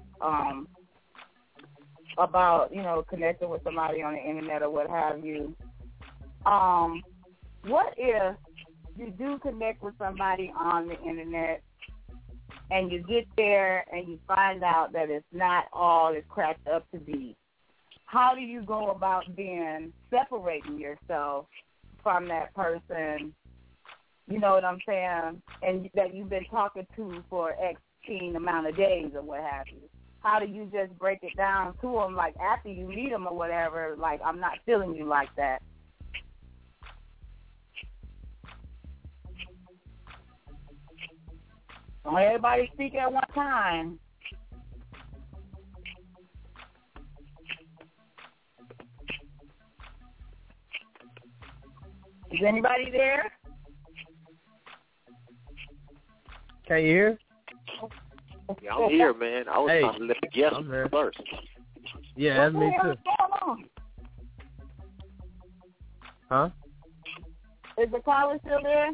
[SPEAKER 8] about connecting with somebody on the internet or what have you. What if you do connect with somebody on the internet and you get there and you find out that it's not all it's cracked up to be? How do you go about then separating yourself from that person, you know what I'm saying, and that you've been talking to for X amount of days or what have you? How do you just break it down to them, like after you meet them or whatever, like, I'm not feeling you like that? Don't everybody speak at one time. Is anybody there?
[SPEAKER 9] Can you hear?
[SPEAKER 10] Yeah, I'm here, man. I was trying to let the guest first.
[SPEAKER 9] Yeah, that's me too. Huh?
[SPEAKER 8] Is the caller still there?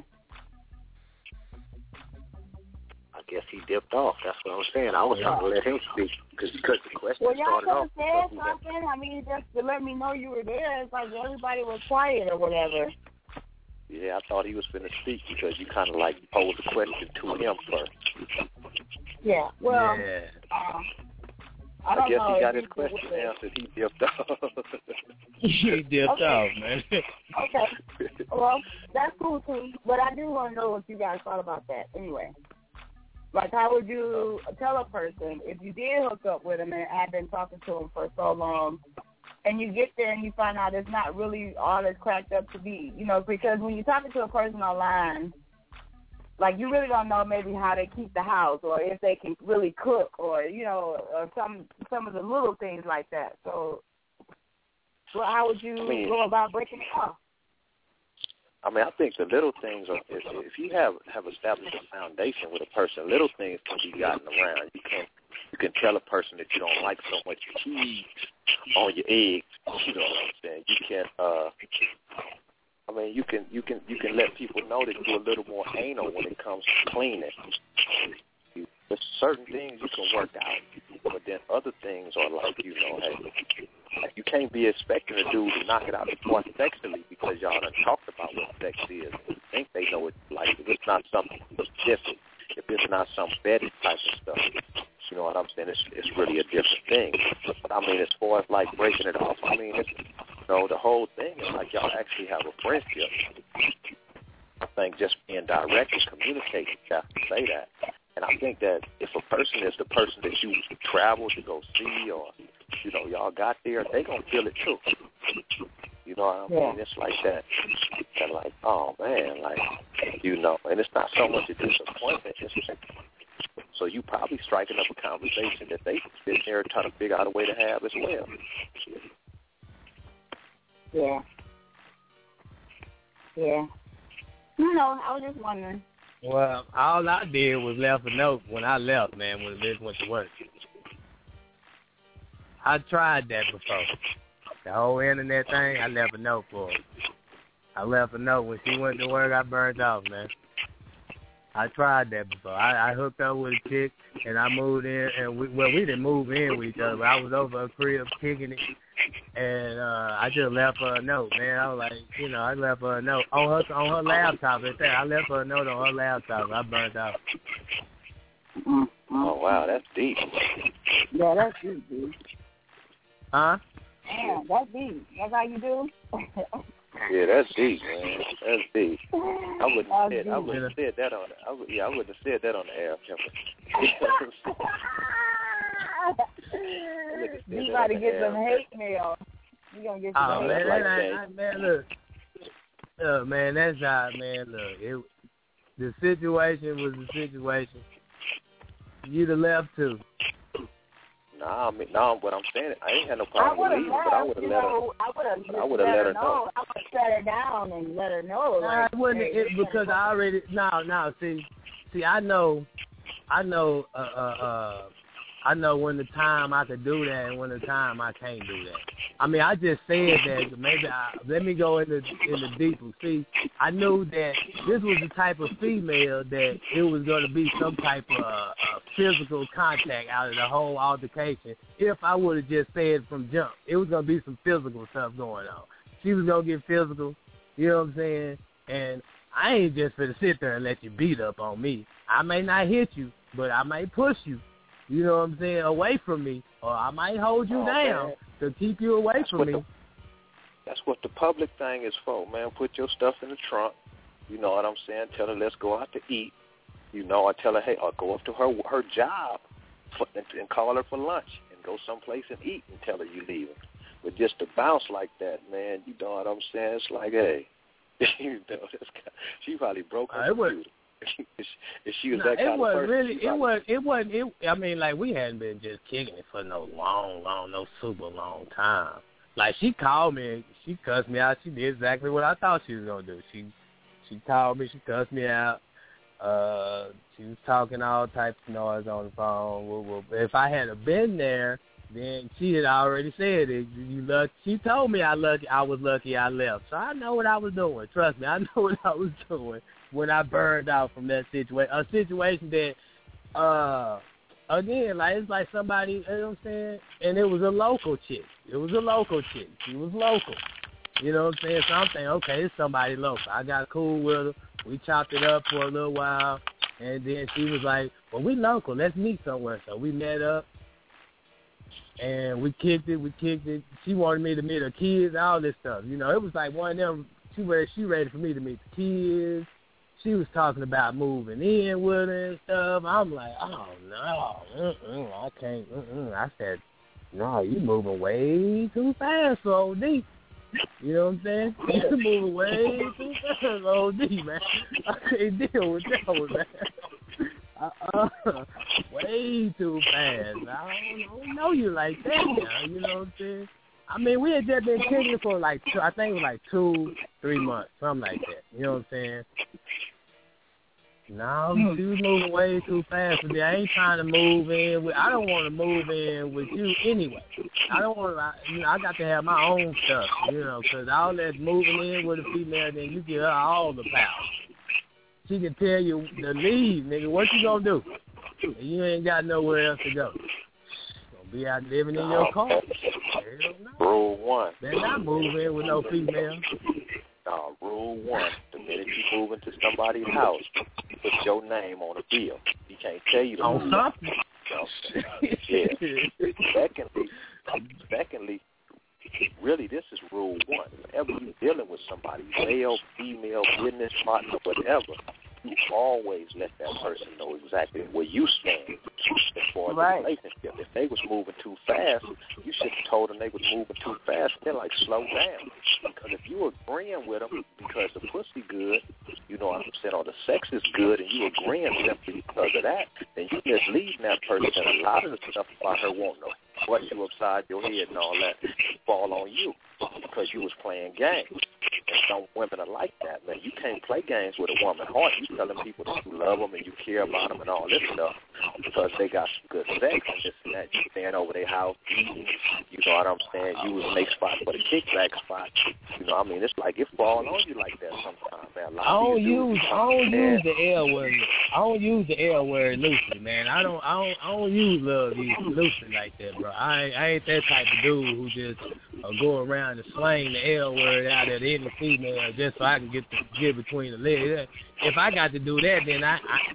[SPEAKER 10] I guess he dipped off. That's what I was saying. I was trying to let him speak because the question started off.
[SPEAKER 8] Well, y'all could have said something. I mean, just to let me know you were there. It's like everybody was quiet or whatever.
[SPEAKER 10] Yeah, I thought he was going to speak because you kind of like posed the question to him first.
[SPEAKER 8] Yeah, well, I
[SPEAKER 10] guess he got his question answered. He dipped off.
[SPEAKER 9] He dipped off, man.
[SPEAKER 8] Okay. Well, that's cool, too. But I do want to know what you guys thought about that anyway. Like, how would you tell a person if you did hook up with him and had been talking to him for so long, and you get there and you find out it's not really all it's cracked up to be? Because when you're talking to a person online, like, you really don't know maybe how they keep the house or if they can really cook or, or some of the little things like that. So how would you go about breaking it off?
[SPEAKER 10] I mean, I think the little things are, if you have established a foundation with a person, little things can be gotten around. You can tell a person that you don't like so much cheese on your eggs. You know what I'm saying? You can, I mean, you can let people know that you're a little more anal when it comes to cleaning. There's certain things you can work out, but then other things are like, you know, hey, like you can't be expecting a dude to knock it out of the park sexually because y'all done talked about what sex is. You think they know it, like, if it's not something specific, if it's not some vetted type of stuff, you know what I'm saying? It's really a different thing. But I mean, as far as like breaking it off, I mean, it's, you know, the whole thing is like y'all actually have a friendship. I think just being direct and communicating, you have to say that. And I think that if a person is the person that you travel to go see, or, you know, y'all got there, they going to feel it too. You know what I mean? It's like that. And like, oh, man, like, you know, and it's not so much a disappointment. It's just, so you probably striking up a conversation that they sit there trying to figure out a way to have as well.
[SPEAKER 8] Yeah. Yeah. No, I was just wondering.
[SPEAKER 9] Well, all I did was left a note when I left, man, when Liz went to work. I tried that before. The whole internet thing, I left a note for her. I left a note. When she went to work, I burned off, man. I tried that before. I hooked up with a chick, and I moved in, and we didn't move in with each other, but I was over her crib kicking it, and I just left her a note, man. I was like, you know, I left her a note on her laptop. I left her a note on her laptop. I burned off.
[SPEAKER 10] Oh, wow, that's deep.
[SPEAKER 8] Yeah, that's deep, dude.
[SPEAKER 9] Huh?
[SPEAKER 8] Yeah, that's deep. That's how you do?
[SPEAKER 10] Yeah, that's deep, man. That's deep. I wouldn't have said that on the air,
[SPEAKER 8] You got to get some hate mail. You gonna get some hate mail.
[SPEAKER 9] Man, that's how, man, look. The situation was the situation. You'd have left too.
[SPEAKER 10] No, what I'm saying, I ain't had no problem with leaving, but I would have let her. I would have let her know.
[SPEAKER 8] I would have set her down and let her know.
[SPEAKER 9] Nah, it wasn't because I already. No. See, I know when the time I could do that and when the time I can't do that. I mean, I just said that maybe let me go into deeper. See, I knew that this was the type of female that it was going to be some type of physical contact out of the whole altercation. If I would have just said from jump, it was going to be some physical stuff going on. She was going to get physical, you know what I'm saying? And I ain't just for to sit there and let you beat up on me. I may not hit you, but I might push you. You know what I'm saying, away from me, or I might hold you down to keep you away from me.
[SPEAKER 10] That's what the public thing is for, man. Put your stuff in the trunk. You know what I'm saying? Tell her, let's go out to eat. You know, I tell her, hey, or go up to her job and call her for lunch and go someplace and eat and tell her you leaving. But just to bounce like that, man, you know what I'm saying? It's like, hey, you know, she probably broke her computer. If she was that kind of person.
[SPEAKER 9] I mean, like, we hadn't been just kicking it for no super long time. Like, she called me, she cussed me out. She did exactly what I thought she was going to do. She called me, she cussed me out. She was talking all types of noise on the phone. If I had been there, then she had already said it. She told me I was lucky I left. So I know what I was doing. Trust me, I know what I was doing when I burned out from that situation. A situation that, again, like, it's like somebody, you know what I'm saying? And it was a local chick. She was local. You know what I'm saying? So I'm saying, okay, it's somebody local. I got cool with her. We chopped it up for a little while. And then she was like, well, we local. Let's meet somewhere. So we met up. And we kicked it. She wanted me to meet her kids, all this stuff. You know, it was like one of them, she ready for me to meet the kids. She was talking about moving in with her and stuff. I'm like, oh, no, I can't. I said, no, you moving way too fast for OD. You know what I'm saying? You moving way too fast for OD, man. I can't deal with that one, man. Way too fast. I don't know you like that now. You know what I'm saying? I mean, we had just been kicking for like I think it was like 2-3 months, something like that. You know what I'm saying? No, she was moving way too fast for me. I ain't trying to move in I don't want to move in with you anyway. I don't want to, I got to have my own stuff, because all that moving in with a female, then you give her all the power. She can tell you to leave, nigga. What you gonna do? You ain't got nowhere else to go. Gonna be out living in your car.
[SPEAKER 10] Rule 1.
[SPEAKER 9] Better not move in with no female.
[SPEAKER 10] No, rule 1. The minute you move into somebody's house, you put your name on a bill. He can't tell you to move.
[SPEAKER 9] Something.
[SPEAKER 10] Yeah. Secondly, really, this is rule 1. Whenever you're dealing with somebody, male, female, business partner, whatever, you always let that person know exactly where you stand as far as the relationship. If they was moving too fast, you should have told them they was moving too fast. They're like, slow down. Because if you agreeing with them because the pussy good, you know what I'm saying, or the sex is good, and you agreeing simply because of that, then you misleading that person. And a lot of the stuff about her won't know what you upside your head and all that fall on you because you was playing games. And some women are like that, man. You can't play games with a woman's heart. You telling people that you love them and you care about them and all this stuff because they got some good sex and this and that. You stand over their house eating, you know what I'm saying? You was make spot for the kickback spot. You know what I mean? It's like it fall on you like that sometimes, man.
[SPEAKER 9] I don't use the L word. I don't use the L word loosely, man. I don't use love loosely like that, bro. I ain't that type of dude who just go around and slang the L word out at any female just so I can get between the legs. If I got to do that, then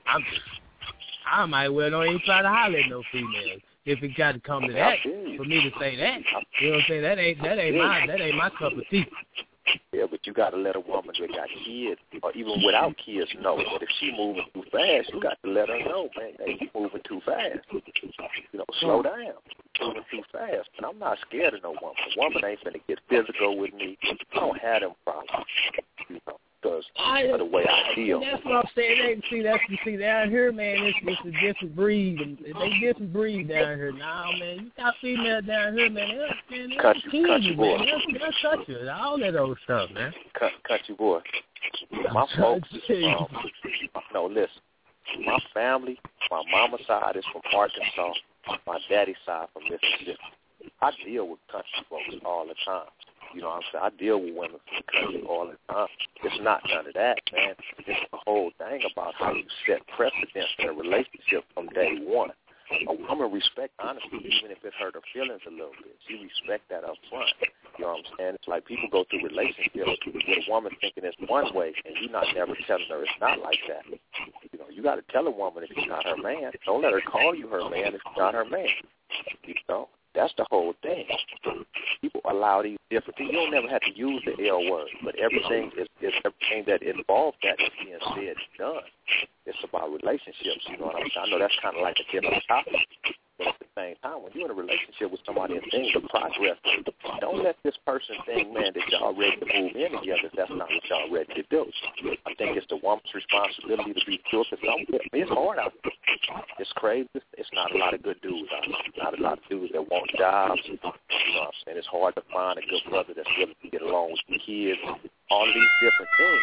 [SPEAKER 9] I might well don't even try to holler at no females. If it got to come to that, for me to say that, you know what I'm saying? That ain't my cup of tea.
[SPEAKER 10] Yeah, but you got to let a woman that got kids, or even without kids, know that if she moving too fast, you got to let her know, man, hey, you moving too fast. You know, slow down. Moving too fast. And I'm not scared of no woman. A woman ain't finna get physical with me. I don't have them problems, you know, because of the way I feel.
[SPEAKER 9] That's what I'm saying. See down here, man, it's a different breed. They different breed down here. Nah, man, you got females down here, man. Country boy. They'll touch you. All that old stuff, man.
[SPEAKER 10] Country boy. My folks, no, listen. My family, my mama's side is from Arkansas. My daddy's side from Mississippi. I deal with country folks all the time. You know what I'm saying? I deal with women from the country all the time. It's not none of that, man. It's the whole thing about how you set precedence in a relationship from day one. A woman respect honesty even if it hurt her feelings a little bit. She respect that up front. You know what I'm saying? It's like people go through relationships with a woman thinking it's one way and you're not never telling her it's not like that. You know, you got to tell a woman if you're not her man. Don't let her call you her man if you're not her man. You know? That's the whole thing. People allow these different things. You don't never have to use the L word, but everything is everything that involves that is being said and done. It's about relationships. You know what I'm saying? I know that's kind of like a different topic, but at the same time, when you're in a relationship with somebody and things are progress, don't let this person think, man, that y'all ready to move in together. That's not what y'all ready to do. I think it's the woman's responsibility to be true. It's hard out there. It's crazy. It's not a lot of good dudes out there. Not a lot of dudes that want jobs. You know what I'm saying? It's hard to find a good brother that's willing to get along with the kids. All of these different things.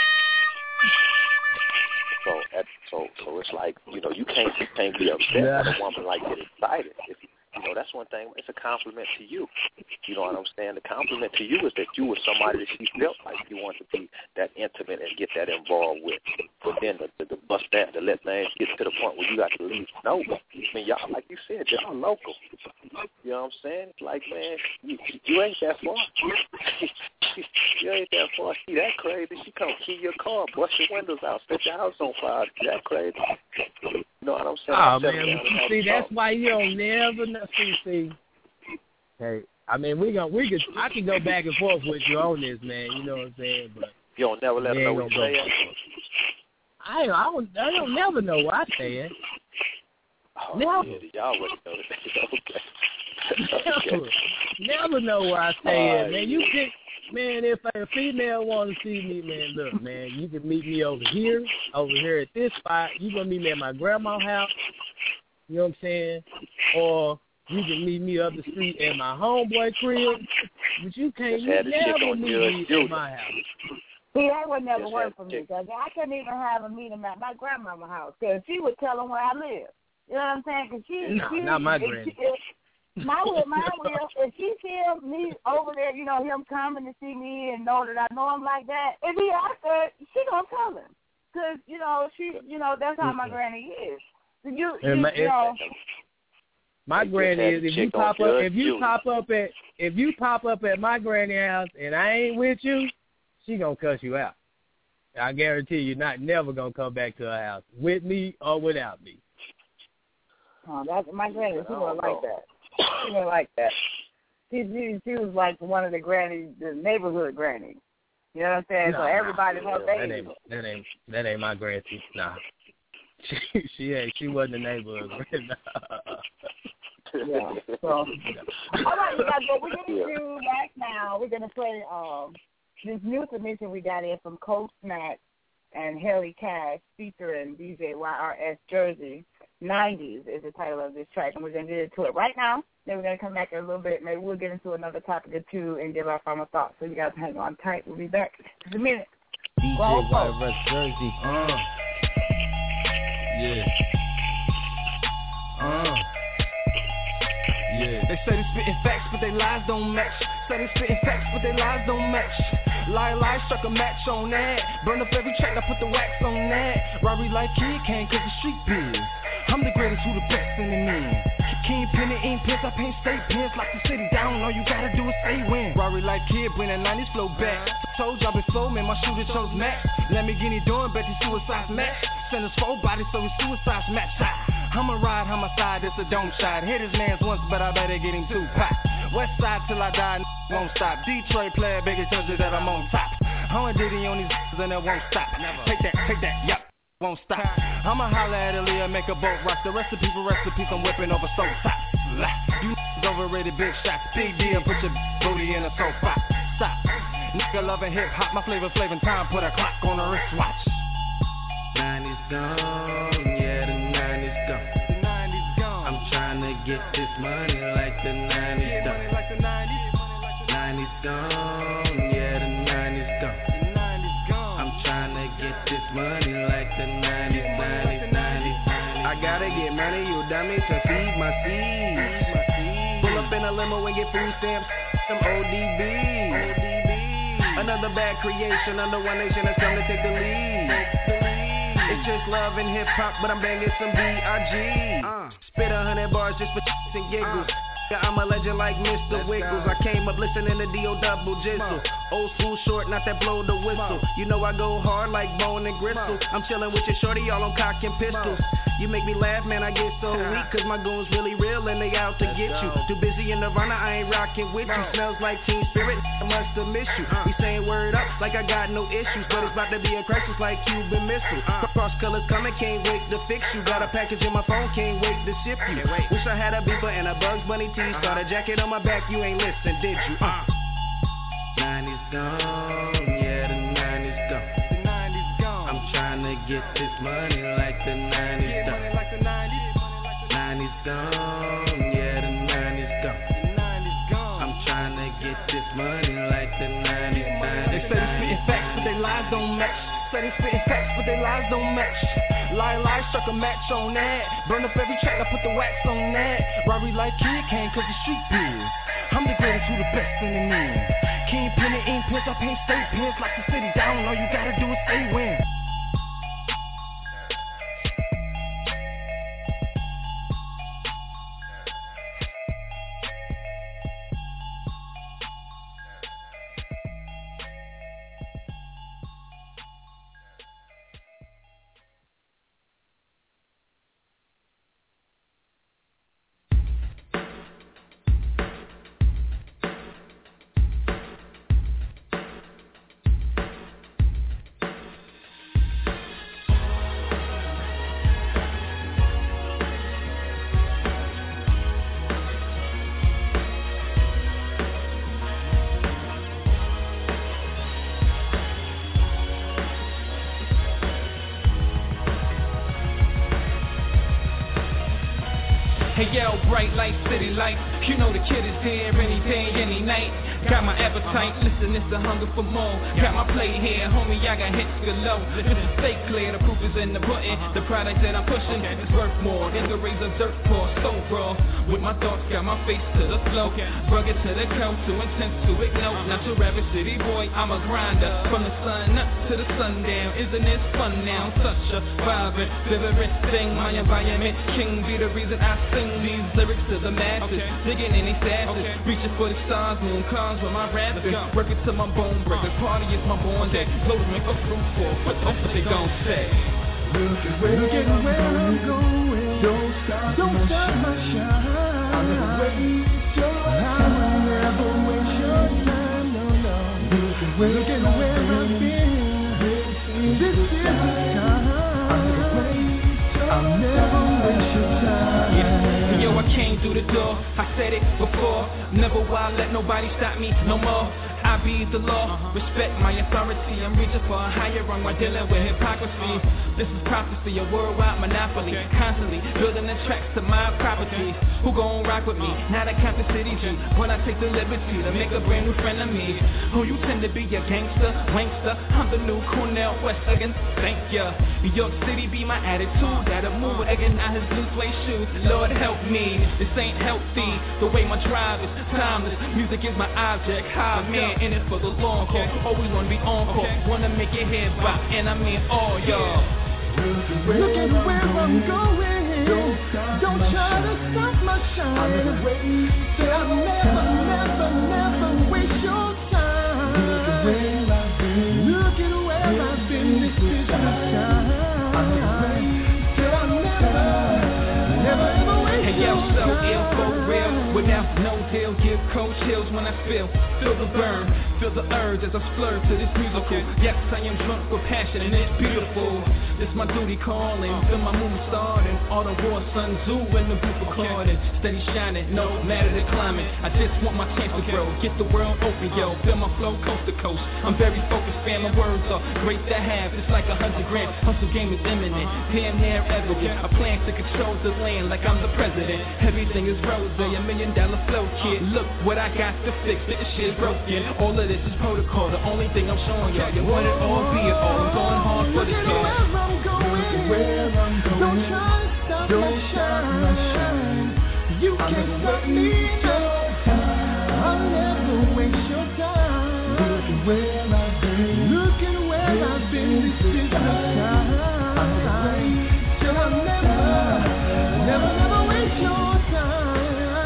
[SPEAKER 10] So it's like, you know, you can't be upset when a woman like get excited. You know, that's one thing. It's a compliment to you. You know what I'm saying? The compliment to you is that you were somebody that she felt like you wanted to be that intimate and get that involved with. But then the bust down to let things get to the point where you got to leave. No, I mean, y'all, like you said, y'all local. You know what I'm saying? It's like, man, you ain't that far. You ain't that far. She that crazy. She come key your car, bust your windows out, set your house on fire. She that crazy. You know what I'm saying?
[SPEAKER 9] Oh, man, see, that's why you don't never know. See. Hey, I mean, I can go back and forth with you on this, man. You know what I'm saying? But
[SPEAKER 10] you don't never let her know what you're saying?
[SPEAKER 9] I don't never know what I'm saying.
[SPEAKER 10] Oh,
[SPEAKER 9] never.
[SPEAKER 10] Yeah, y'all wouldn't know that. Okay.
[SPEAKER 9] Never know what I'm saying, man. You pick. Man, if a female want to see me, man, look, man, you can meet me over here at this spot. You going to meet me at my grandma's house, you know what I'm saying? Or You can meet me up the street at my homeboy crib, but you can't never meet me at my house.
[SPEAKER 8] See, that would never work for me because I couldn't even have a meeting at my grandmama's house because she would tell them where I live. You know what I'm saying? Cause she
[SPEAKER 9] not my granny.
[SPEAKER 8] Mine will. If she sees me over there, you know, him coming to see me and know that I know him like that, if he asks her, she gonna tell him. Because, you know, that's how my granny is.
[SPEAKER 9] My granny is if you pop up at my granny house and I ain't with you, she gonna cuss you out. I guarantee you're never gonna come back to her house with me or without me.
[SPEAKER 8] Oh, that's my granny. She wasn't like that. She wasn't like that. She was like one of the neighborhood grannies. You know what I'm saying? So everybody her baby.
[SPEAKER 9] That ain't my granny. Nah. She wasn't a neighborhood granny.
[SPEAKER 8] Yeah. So, all right, you guys. What we're gonna do right now, we're gonna play this new submission we got in from Coach Mac and Haley Cash featuring DJ YRS Jersey. 90s is the title of this track, and we're going to get into it right now. Then we're going to come back in a little bit. Maybe we'll get into another topic or two and give our final thoughts. So you guys hang on tight. We'll be back in a minute.
[SPEAKER 9] DJ YRS Jersey. Yeah.
[SPEAKER 14] Yeah. They say they spitting facts, but they lies don't match. Say they spitting facts, but they lies don't match. Lie, struck a match on that. Burn up every track, I put the wax on that. Rory like Kid Kane, cause the street biz. I'm the greatest, who the best in the men. Kingpin and ink pins, I paint state pins, lock the city down. All you gotta do is say win. Rory like Kid, bring that 90s flow back. Told y'all before, man, my shooter chose Max. Lamborghini doing, bet these suicides match. Send us 4 bodies, so his suicides match. I'ma ride homicide, it's a dome shot. Hit his mans once, but I better get him 2 pop. West side till I die, won't stop. Detroit player, biggest judges that I'm on top. I'ma Diddy on these and it won't stop. Take that, yup. Won't stop. I'ma holla at Aaliyah, make a boat rock. The recipe for recipes, I'm whipping over so top. You overrated big shots. Big deal, put your booty in a sofa. Stop. Nigga loving hip hop, my flavor time. Put a clock on a wristwatch.
[SPEAKER 15] 90's gone, yeah, the 90's gone.
[SPEAKER 14] The 90's gone.
[SPEAKER 15] I'm trying to get this money like the 90's done. 90's gone, yeah, the 90's gone. I'm trying to get this money like the 90's. I gotta get money, you dummy, to feed my seeds. Pull up in a limo and get food stamps, some ODB. Another bad creation under One Nation that's come to take the lead. It's just love and hip hop, but I'm banging some B.I.G. Spit 100 bars just for and giggles. I'm a legend like Mr. Wiggles. I came up listening to D.O. Double Jizzle. Old school short, not that blow the whistle. You know I go hard like bone and gristle. I'm chilling with your shorty, all on cock and pistols. You make me laugh, man, I get so weak. Cause my goons really real and they out to get you. Too busy in Nirvana, I ain't rocking with you. Smells like Teen Spirit, I must have missed you. We saying word up like I got no issues. But it's about to be a crisis like Cuban Missile. Cross colors coming, can't wait to fix you. Got a package in my phone, can't wait to ship you. Wish I had a beeper and a Bugs Bunny tee. Start a jacket on my back, you ain't listen, did you? 90's gone, yeah, the 90's gone.
[SPEAKER 14] The 90's gone.
[SPEAKER 15] I'm trying to get this money like the 90's done. 90's gone, yeah, the 90's gone.
[SPEAKER 14] The 90's gone.
[SPEAKER 15] I'm trying to get this money like the 90's.
[SPEAKER 14] They say they spitting facts, but they lies don't match. Say they spitting facts, but they lies don't match. Lie, struck a match on that. Burn up every track, I put the wax on that. Rory like Kid Kane, cause the street biz. I'm the greatest, who the best in the men. Kingpin and ink pins, I paint state pins, lock the city down. All you gotta do is say win. yo, bright light, city light. You know the kid is here any day, any night. Got my appetite, listen, it's the hunger for more. Got my play here, homie, I got hits galore. If it's stay clear, the proof is in the pudding. The product that I'm pushing is worth more than the razor dirt poor. So raw, with my thoughts, got my face to the flow. Rugged to the coast, too intense to ignore. Not your average city boy, I'm a grinder. From the sun up to the sundown, isn't it fun now? Such a vibrant, vibrant thing. My environment, king be the reason I sing these lyrics to the masses. Digging in these asses, reaching for the stars, moon cars with my rappers. Working to my bone breakers, party is my born day. Load to make a room for, what they gon' say? Look at where I'm going. Don't stop my shine. I'll never waste your time. I'll never waste your time. No. Look at where I've been. This is the time. I'll never waste your time. Yeah. Yo, I came through the door. I said it before. Never will I let nobody stop me no more. I be the law, respect my authority. I'm reaching for a higher rung while dealing with hypocrisy. This is prophecy, a worldwide monopoly. Constantly building the tracks to my properties. Who gon' rock with me? Not a Compton City G. When I take the liberty to make a brand new friend of me. Who you tend to be a gangster, wankster. I'm the new Cornell West again. Thank ya. New York City be my attitude. Gotta move with again out his blue suede shoes. Lord help me, this ain't healthy. The way my drive is timeless. Music is my object. High man. In it for the long haul, always wanna be on call. Wanna make your head bop, and I mean all y'all. Look at where I'm going. Don't try to stop my shine. Say I'll never waste your time. Look at where I've been. This is my time. Say I'll never ever waste your time. So ill for real, without no deal, give cold chills when I feel the burn, feel the urge as I splurge to this musical. Yes, I am drunk with passion and it's beautiful. This my duty calling, feel my moon starting. All the war, Sun Tzu and the book recording. Steady shining, no matter the climate. I just want my chance to grow, get the world open, yo. Feel my flow coast to coast. I'm very focused, fam. My words are great to have. It's like 100 grand. Hustle game is imminent, damn near evident. I plan to control the land like I'm the president. Everything is rose, $1 million flow, kid. Look what I got to fix. This shit broken. All of this is protocol. The only thing I'm showing y'all, you want it all, be it all. I'm going hard for this game. Don't try to stop my shine. You can't stop me, no. I'll never waste your time. Look at where I've been. Look at where I've been. This is my time. So I'll never waste your time.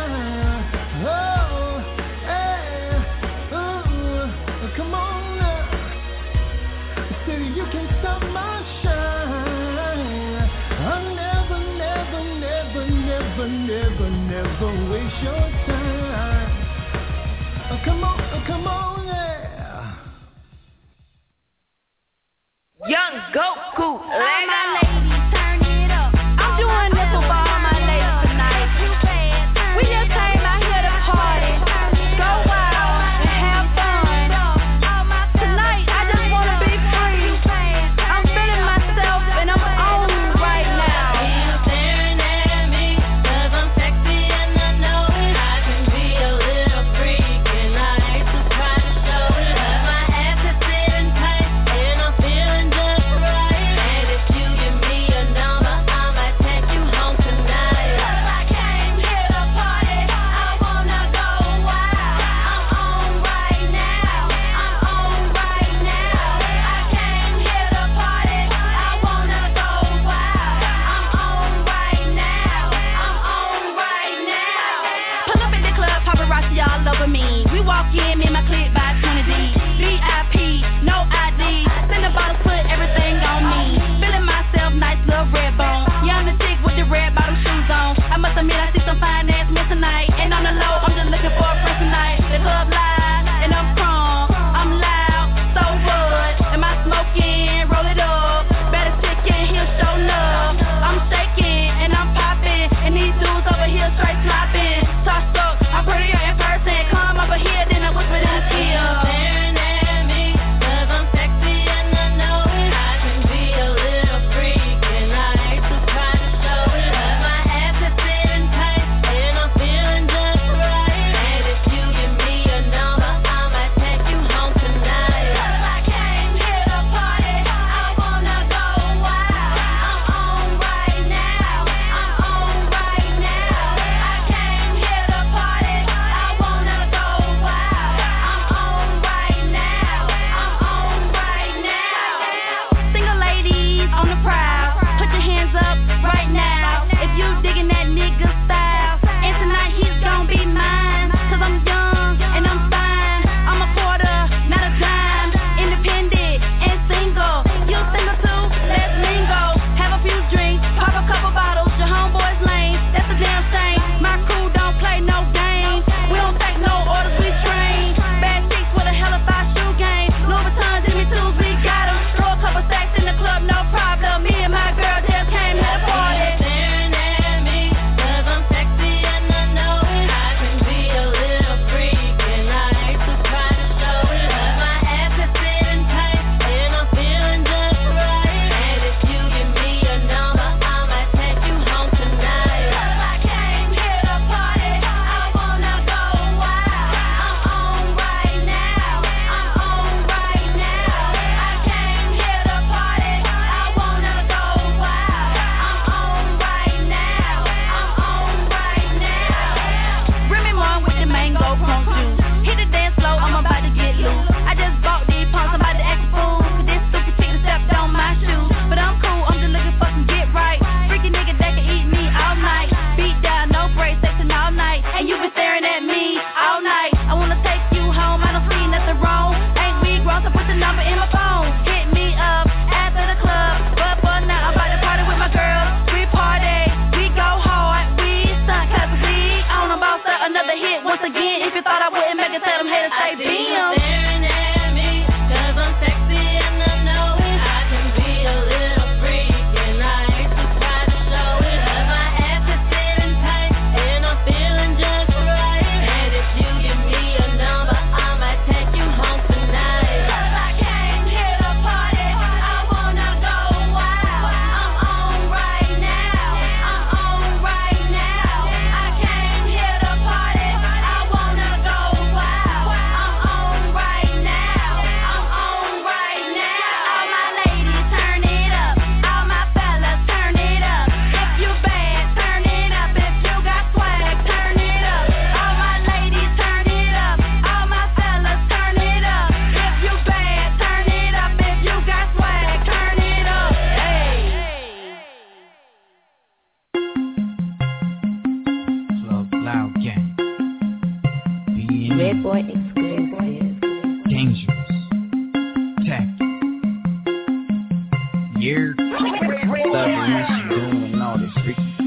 [SPEAKER 14] Come on now. City, you can't stop my shine. I'll never waste your time. Come on, yeah.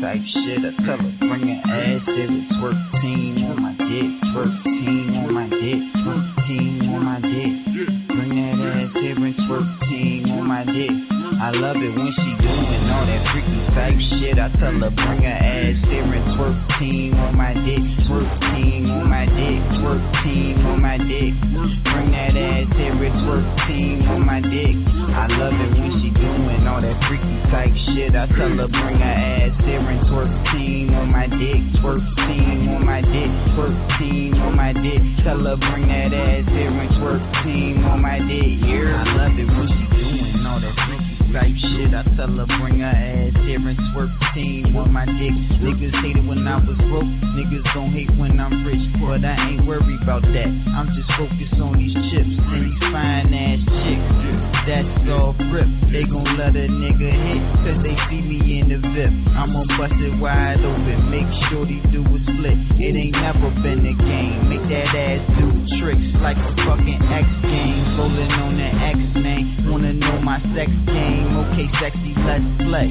[SPEAKER 16] type shit. I tell her, bring her ass there and twerk team on my dick, twerk team on my dick, twerk team on my dick. Bring that ass there and twerk team on my dick. I love it when she doing all that freaky type shit. I tell her, bring her ass there and twerk team on my dick, twerk team on my dick, twerk team on my dick. Bring that ass there and twerk team on my dick. I love it when she doing all that freaky type shit. I tell her, bring her ass there and twerk team on my dick, twerk team on my dick, twerk team on my dick. Tell her, bring that ass there and twerk team on my dick. Yeah, I love it when she doing all that freaky type shit. I tell her, bring her ass here and twerk team on my dick. Niggas hated when I was broke, niggas gon' hate when I'm rich, but I ain't worried about that. I'm just focused on these chips and these fine ass chicks. That's all rip, they gon' let a nigga hit, cause they see me in the VIP. I'ma bust it wide open, make sure they do a split. It ain't never been a game, make that ass do tricks like a fucking X game. Rolling on the X name, wanna know my sex game. Okay, sexy, let's play.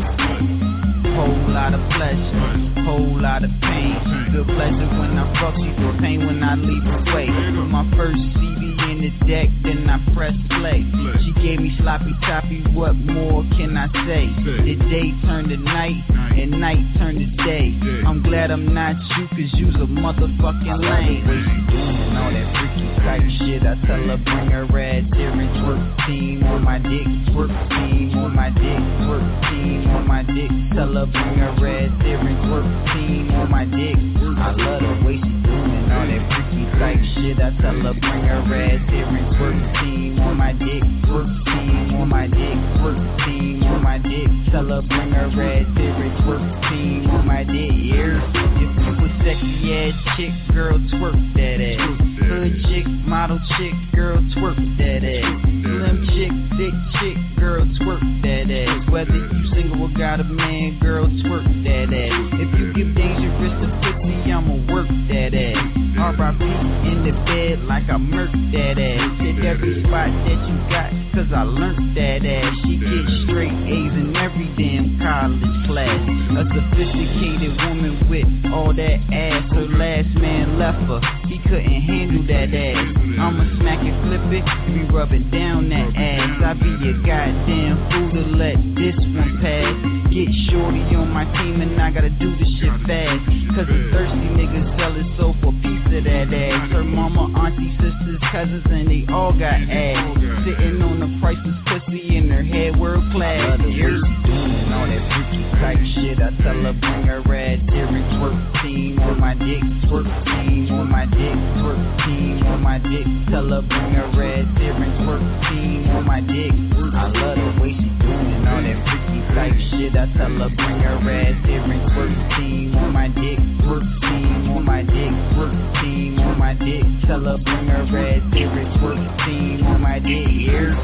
[SPEAKER 16] Whole lot of pleasure, whole lot of pain. She feel pleasure when I fuck, she feel pain when I leave away. Put my first CD in the deck, then I press play. She gave me sloppy toppy, what more can I say? The day turned to night, and night turned to day. I'm glad I'm not you, cause you's a motherfucking lame. Doing all that freaky type shit. I tell her, bring her ass here and twerk team on my dick, twerk team on my dick, twerk team on my dick. Tell her, bring her ass here and twerk team on my dick. I love the way she doing all that freaky type shit. I tell her, bring her ass here and twerk team on my dick, twerk team on my dick, twerk team on my dick. Tell her, bring her ass here and twerk team on my dick. Yeah, if you a sexy ass chick, girl, twerk that ass. Hood chick, model chick, girl, twerk that ass. Slim chick, thick chick, girl, twerk that ass. Whether you single or got a man, girl, twerk that ass. If you give dangerous to pussy, I'ma work that ass. R.I.P. in the bed like I murked that ass. Hit every spot that you got, cause I learned that ass. She get straight A's in every damn college class. A sophisticated woman with all that ass. Her last man left her, he couldn't handle that ass. I'ma smack it, flip it, be rubbing down that ass. I be a goddamn fool to let this one pass. Get shorty on my team and I gotta do this shit fast. Cause the thirsty niggas sell it so for a piece of that ass. Her mama, auntie, sisters, cousins, and they all got ass. Sitting on the priceless pussy in her head, world class. Doing all that freaky type shit. I tell her, bring her ass here and twerk team on my dick, twerk team on my dick, twerk team on my dick. Tell her, bring her ass here and twerk team on my dick. I love the way she doing all that freaky type shit. I tell her, bring her ass here and twerk team on my dick, twerk team on my dick, twerk team on my dick. Tell her, bring her ass here and twerk team on my dick. Yeah.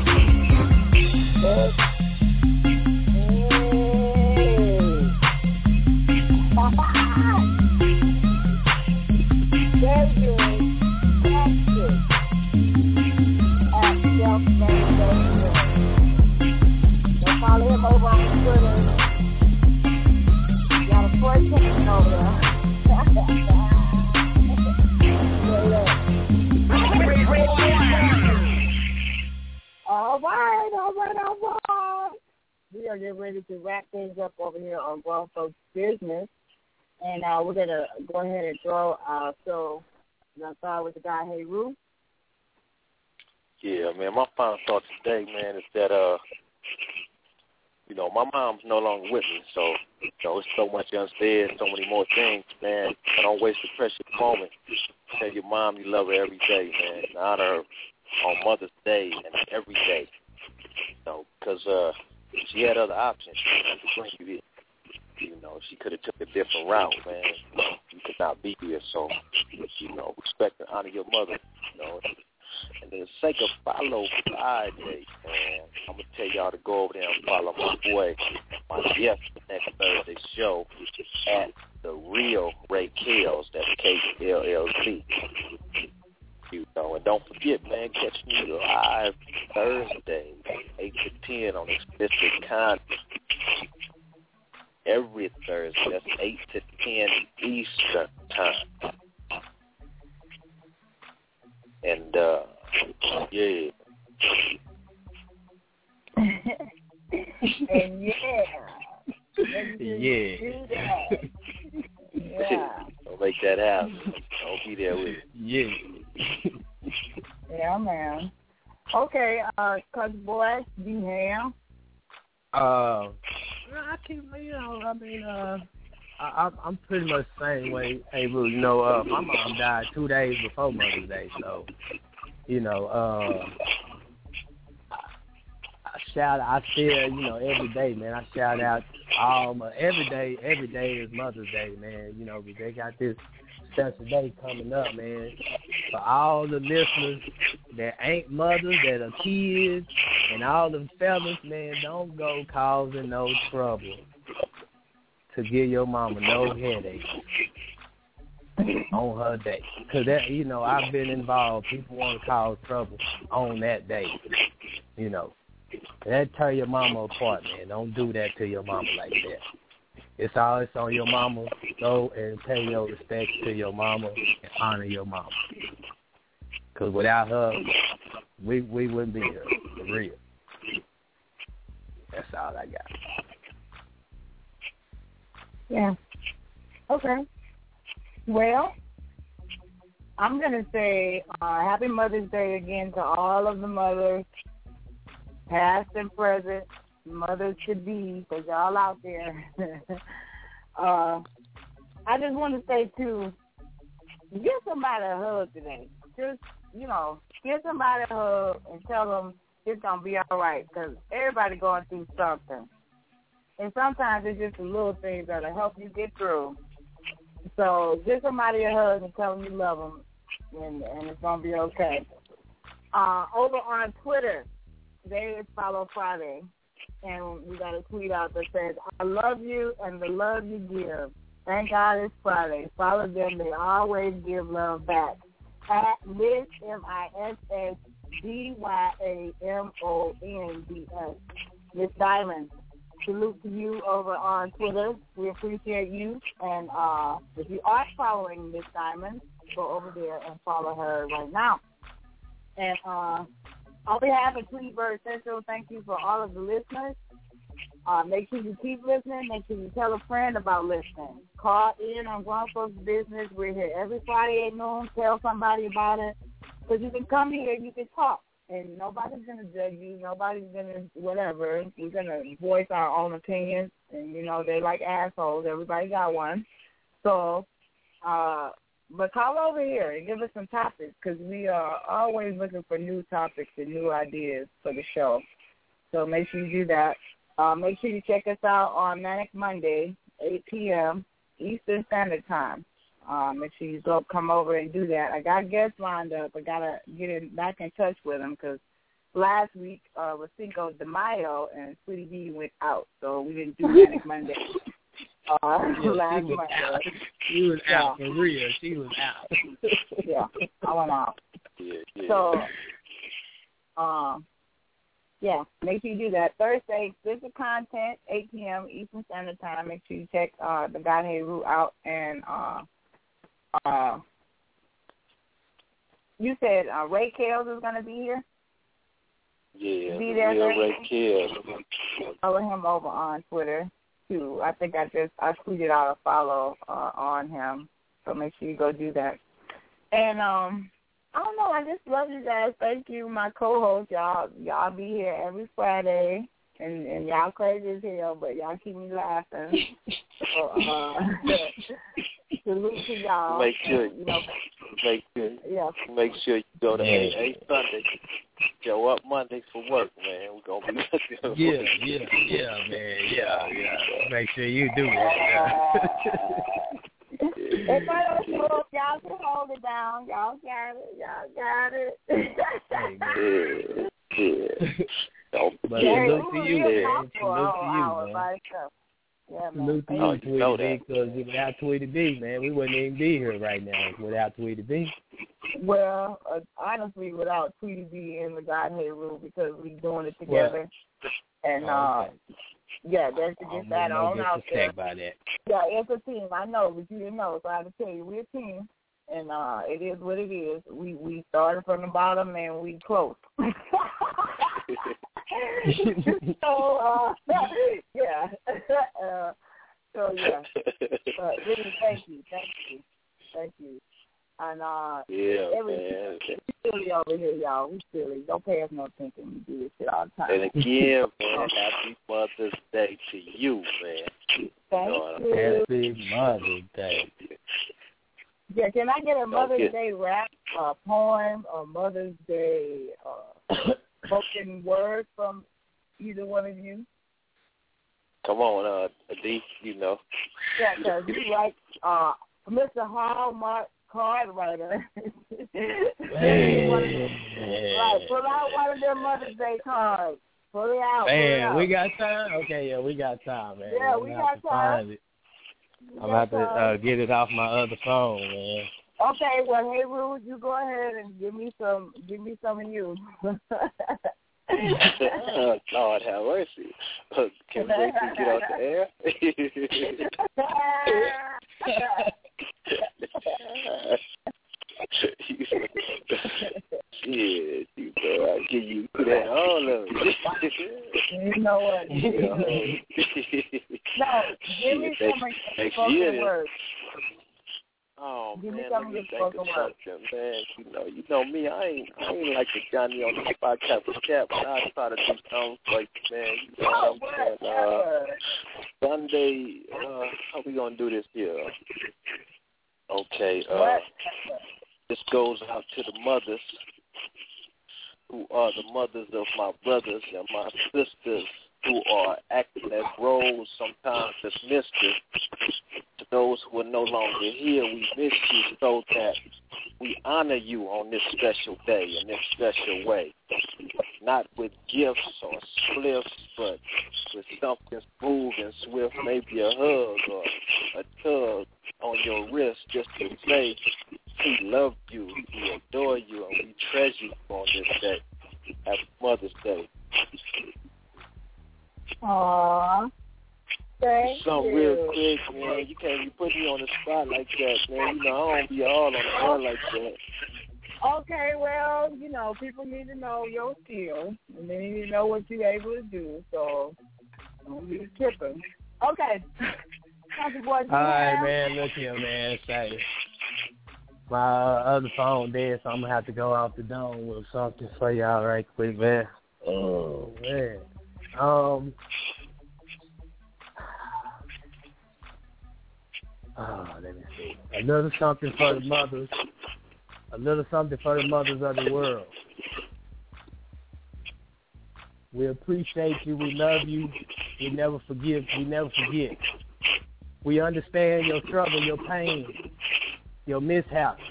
[SPEAKER 8] Follow him over on Twitter. Got a 410 over there. All right. We are getting ready to wrap things up over here on Grown Folks Business. And we're going to go ahead and throw our show. We're going to start with the guy, Hey Roo.
[SPEAKER 10] Yeah, man, my final thought today, man, is that, you know, my mom's no longer with me, so, you know, it's so much unsaid, so many more things, man. I don't waste the precious moment. Tell your mom you love her every day, man. And honor her on Mother's Day and every day. You know, because she had other options. She didn't have to bring you here. You know, she could have took a different route, man. You could not be here, so, you know, respect and honor your mother, you know. And for the sake of Follow Friday, man, I'm going to tell y'all to go over there and follow my boy, my guest for next Thursday show at The Real Ray Kells. That's KLLC. You know, and don't forget, man, catch me live Thursday, 8 to 10 on Explicit Content. every Thursday. That's 8 to 10 Eastern time. And, yeah.
[SPEAKER 8] And yeah.
[SPEAKER 10] Don't make that happen. Don't be there with it.
[SPEAKER 9] Yeah.
[SPEAKER 8] Yeah, man. Okay, Coach Boy, D-Ham.
[SPEAKER 9] I keep, I'm pretty much the same way. Hey, Boo, my mom died 2 days before Mother's Day, so, I still, every day, man, I shout out every day is Mother's Day, man, but they got this special day coming up, man, for all the listeners that ain't mothers, that are kids, and all the fellas, man, don't go causing no trouble to give your mama no headache on her day. Because, I've been involved. People want to cause trouble on that day, That tear your mama apart, man. Don't do that to your mama like that. It's always on your mama. Go and pay your respects to your mama and honor your mama. Because without her, we wouldn't be here, for real. That's all I got.
[SPEAKER 8] Yeah. Okay. Well, I'm going to say Happy Mother's Day again to all of the mothers, past and present, mothers to be, because y'all out there. I just want to say, too, give somebody a hug today. Just, give somebody a hug and tell them it's going to be all right, because everybody going through something. And sometimes it's just the little things that'll help you get through. So give somebody a hug and tell them you love them, and it's going to be okay. Over on Twitter, today is Follow Friday, and we got a tweet out that says, I love you and the love you give. Thank God it's Friday. Follow them. They always give love back. At Miss MISSDYAMONDS. Miss Diamond, salute to you over on Twitter. We appreciate you. And if you are following Miss Diamond, go over there and follow her right now. And on behalf of Tweety Bird Central, thank you for all of the listeners. Make sure you keep listening. Make sure you tell a friend about listening. Call in on Grown Folks Business. We're here every Friday at noon. Tell somebody about it. Because you can come here, you can talk. And nobody's going to judge you. Nobody's going to whatever. We're going to voice our own opinions. And, they like assholes. Everybody got one. So, but call over here and give us some topics, because we are always looking for new topics and new ideas for the show. So make sure you do that. Make sure you check us out on Manic Monday, 8 p.m. Eastern Standard Time. Make sure you come over and do that. I got guests lined up. I got to get back in touch with them, because last week was Cinco de Mayo and Sweetie B went out, so we didn't do Manic Monday. Last Monday.
[SPEAKER 9] She was out, for real. She was out.
[SPEAKER 8] Yeah, I went out.
[SPEAKER 10] Yeah.
[SPEAKER 8] So, make sure you do that. Thursday, explicit content, 8 p.m. Eastern Standard Time. Make sure you check the Godhead Root out. And you said Ray Kales is going to be here?
[SPEAKER 10] Yeah,
[SPEAKER 8] be there
[SPEAKER 10] Ray Kales.
[SPEAKER 8] Follow him over on Twitter, too. I think I tweeted out a follow on him. So make sure you go do that. And I don't know. I just love you guys. Thank you, my co-host. Y'all be here every Friday, and y'all crazy as hell, but y'all keep me laughing. So, salute to y'all.
[SPEAKER 10] Make sure you go to AA Sunday. Show up Mondays for work, man. We're gonna be looking.
[SPEAKER 9] Yeah, man. Yeah. Make sure you do that.
[SPEAKER 8] If I don't show up, y'all can hold it down. Y'all got it.
[SPEAKER 9] But salute to you, man. Salute to you, man.
[SPEAKER 8] Yeah,
[SPEAKER 9] salute to you, Tweety B, because without Tweety B, man, we wouldn't even be here right now without Tweety B.
[SPEAKER 8] Well, honestly, without Tweety B and the Godhead Rule, because we're doing it together. And Yeah, that's to get that on out there.
[SPEAKER 9] By that.
[SPEAKER 8] Yeah, it's a team. I know, but you didn't know, so I have to tell you, we're a team, and it is what it is. We started from the bottom, and we close. So, yeah. So, yeah. Really, thank you. And,
[SPEAKER 10] man.
[SPEAKER 8] we silly over here, y'all. We silly. Don't pay us no attention. We do this shit all the time.
[SPEAKER 10] And again, man, happy Mother's Day to you, man.
[SPEAKER 8] Thank you.
[SPEAKER 9] Happy Mother's Day.
[SPEAKER 8] Yeah, can I get a Mother's Day rap, poem, or Mother's Day spoken word from either one of you?
[SPEAKER 10] Come on, D, you know.
[SPEAKER 8] Yeah, because you like Mr. Hallmark card writer. Right, pull out one of them Mother's Day cards. Pull it out.
[SPEAKER 9] Man, we got time? Okay, yeah, we got time, man.
[SPEAKER 8] Yeah, we got time.
[SPEAKER 9] I'm about to get it off my other phone, man.
[SPEAKER 8] Okay, well, hey, Ruth, you go ahead and give me some of you.
[SPEAKER 10] Lord have mercy. Can we wait to get off the air? Shit, you know, I'll give you that all of it.
[SPEAKER 8] You know what? No, give me some of your spoken words.
[SPEAKER 10] Oh,
[SPEAKER 8] give
[SPEAKER 10] man,
[SPEAKER 8] me some of your spoken words.
[SPEAKER 10] Man, you know me, I ain't like the Johnny on the spot cap, but I try to do something for you, man. You know what I'm saying? Sunday, how we gonna do this here? Okay, this goes out to the mothers who are the mothers of my brothers and my sisters who are acting as roles, sometimes as misters. To those who are no longer here, we miss you so that we honor you on this special day in this special way. Not with gifts or spliffs, but with something smooth and swift, maybe a hug or a tug on your wrist just to say we love you, we adore you, and we treasure you on this day. Happy Mother's Day.
[SPEAKER 8] Aww. Thank
[SPEAKER 10] Something
[SPEAKER 8] you.
[SPEAKER 10] real quick, man. You can't be putting me on the spot like that, man. You know, I don't be all on the air like that.
[SPEAKER 8] Okay, well, you know, people need to know your skills, and they need to know what you're able to do, so don't be tripping. Okay.
[SPEAKER 9] All right, man. Look here, man. Say, my other phone dead, so I'm going to have to go off the dome with something for y'all right quick, man. Oh, man. Let me see. A little something for the mothers. A little something for the mothers of the world. We appreciate you. We love you. We never forgive. We never forget. We understand your struggle, your pain, your mishaps.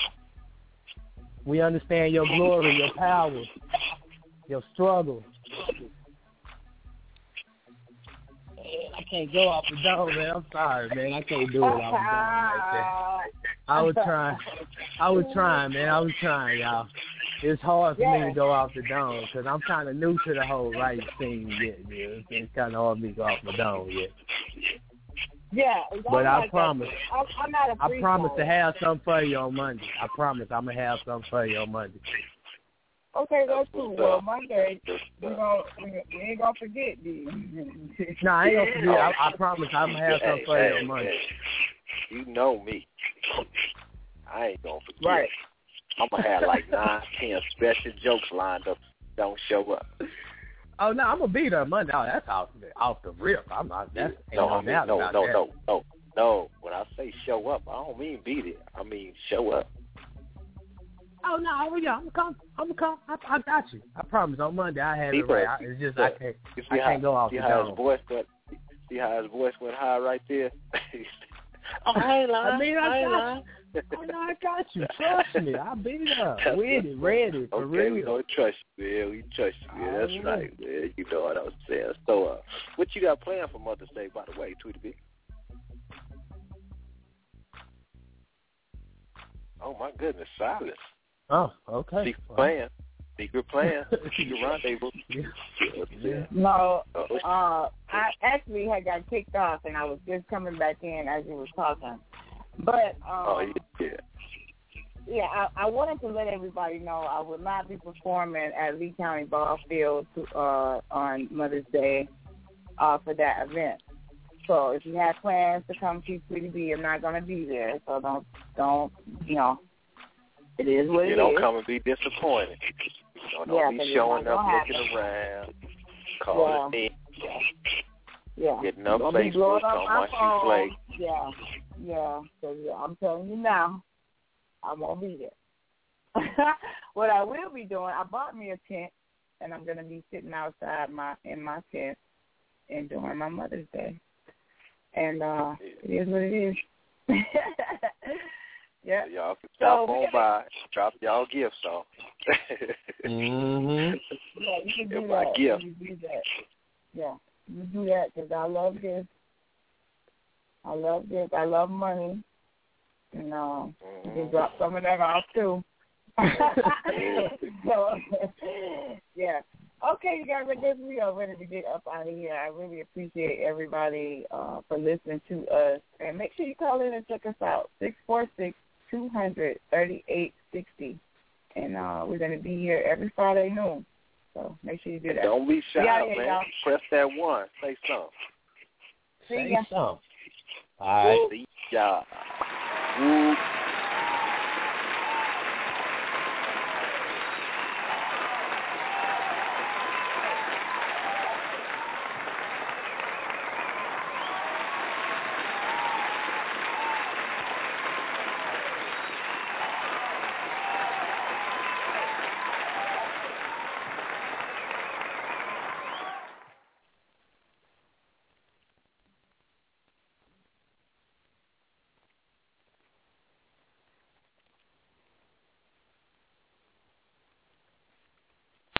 [SPEAKER 9] We understand your glory, your power, your struggle. I can't go off the dome, man. I'm sorry, man. I can't do it off the dome like that. I was trying, man. I was trying, y'all. It's hard for me to go off the dome because I'm kind of new to the whole right thing yet. Yeah. It's kind of hard for me to go off the dome yet.
[SPEAKER 8] Yeah.
[SPEAKER 9] But I promise.
[SPEAKER 8] I'm not a
[SPEAKER 9] I promise to have something for you on Monday. I promise I'm going to have something for you on Monday.
[SPEAKER 8] Okay, that's cool. Well, Monday, we ain't going to forget, dude.
[SPEAKER 9] No, I ain't going to forget. I promise I'm going to have something for you on Monday.
[SPEAKER 10] You know me. I ain't going to forget.
[SPEAKER 8] Right.
[SPEAKER 10] I'm going to have like 9, 10 special jokes lined up. Don't show up.
[SPEAKER 9] Oh, no, I'm going to be there Monday. Oh, that's off the rip. I'm not. That's
[SPEAKER 10] No. When I say show up, I don't mean be there. I mean show up.
[SPEAKER 9] Oh, no, I'm going to come. I got you. I promise on Monday I have it right. It's just I can't go off the dome.
[SPEAKER 10] See how his voice went high right there? I ain't lying.
[SPEAKER 9] I mean, I got you. Trust me. I'll be there. With it, ready, for real.
[SPEAKER 10] We don't trust you, man. We trust you, man. That's right, man. You know what I was saying. So, what you got planned for Mother's Day, by the way, Tweety B? Oh, my goodness, silence.
[SPEAKER 9] Oh, okay.
[SPEAKER 10] She's playing. Secret plan. Secret rendezvous.
[SPEAKER 8] No, I actually had got kicked off, and I was just coming back in as you was talking. But I wanted to let everybody know I will not be performing at Lee County Ball Field on Mother's Day for that event. So if you have plans to come see Sweetie B, I'm not going to be there. So don't it is what it is.
[SPEAKER 10] You don't come and be disappointed. Don't be showing up, looking around, calling in.
[SPEAKER 8] Yeah.
[SPEAKER 10] Getting up Facebook on my shoe play.
[SPEAKER 8] Yeah. So I'm telling you now, I won't be there. What I will be doing, I bought me a tent, and I'm going to be sitting outside in my tent enjoying my Mother's Day. And it is what it is. Yeah.
[SPEAKER 10] Y'all can stop on by, drop y'all gifts off.
[SPEAKER 8] Yeah, you can do that.
[SPEAKER 10] Gift.
[SPEAKER 8] You do that. Yeah, you do that because I love gifts. I love money. And you can drop some of that off too. So, yeah. Okay, you guys, I guess we are ready to get up out of here. I really appreciate everybody for listening to us. And make sure you call in and check us out, 646-200-3860. And we're going to be here every Friday noon. So make sure you do that.
[SPEAKER 10] Don't be shy, man.
[SPEAKER 8] Y'all.
[SPEAKER 10] Press that one. Say something.
[SPEAKER 9] Say something.
[SPEAKER 10] All right. See y'all. Woo.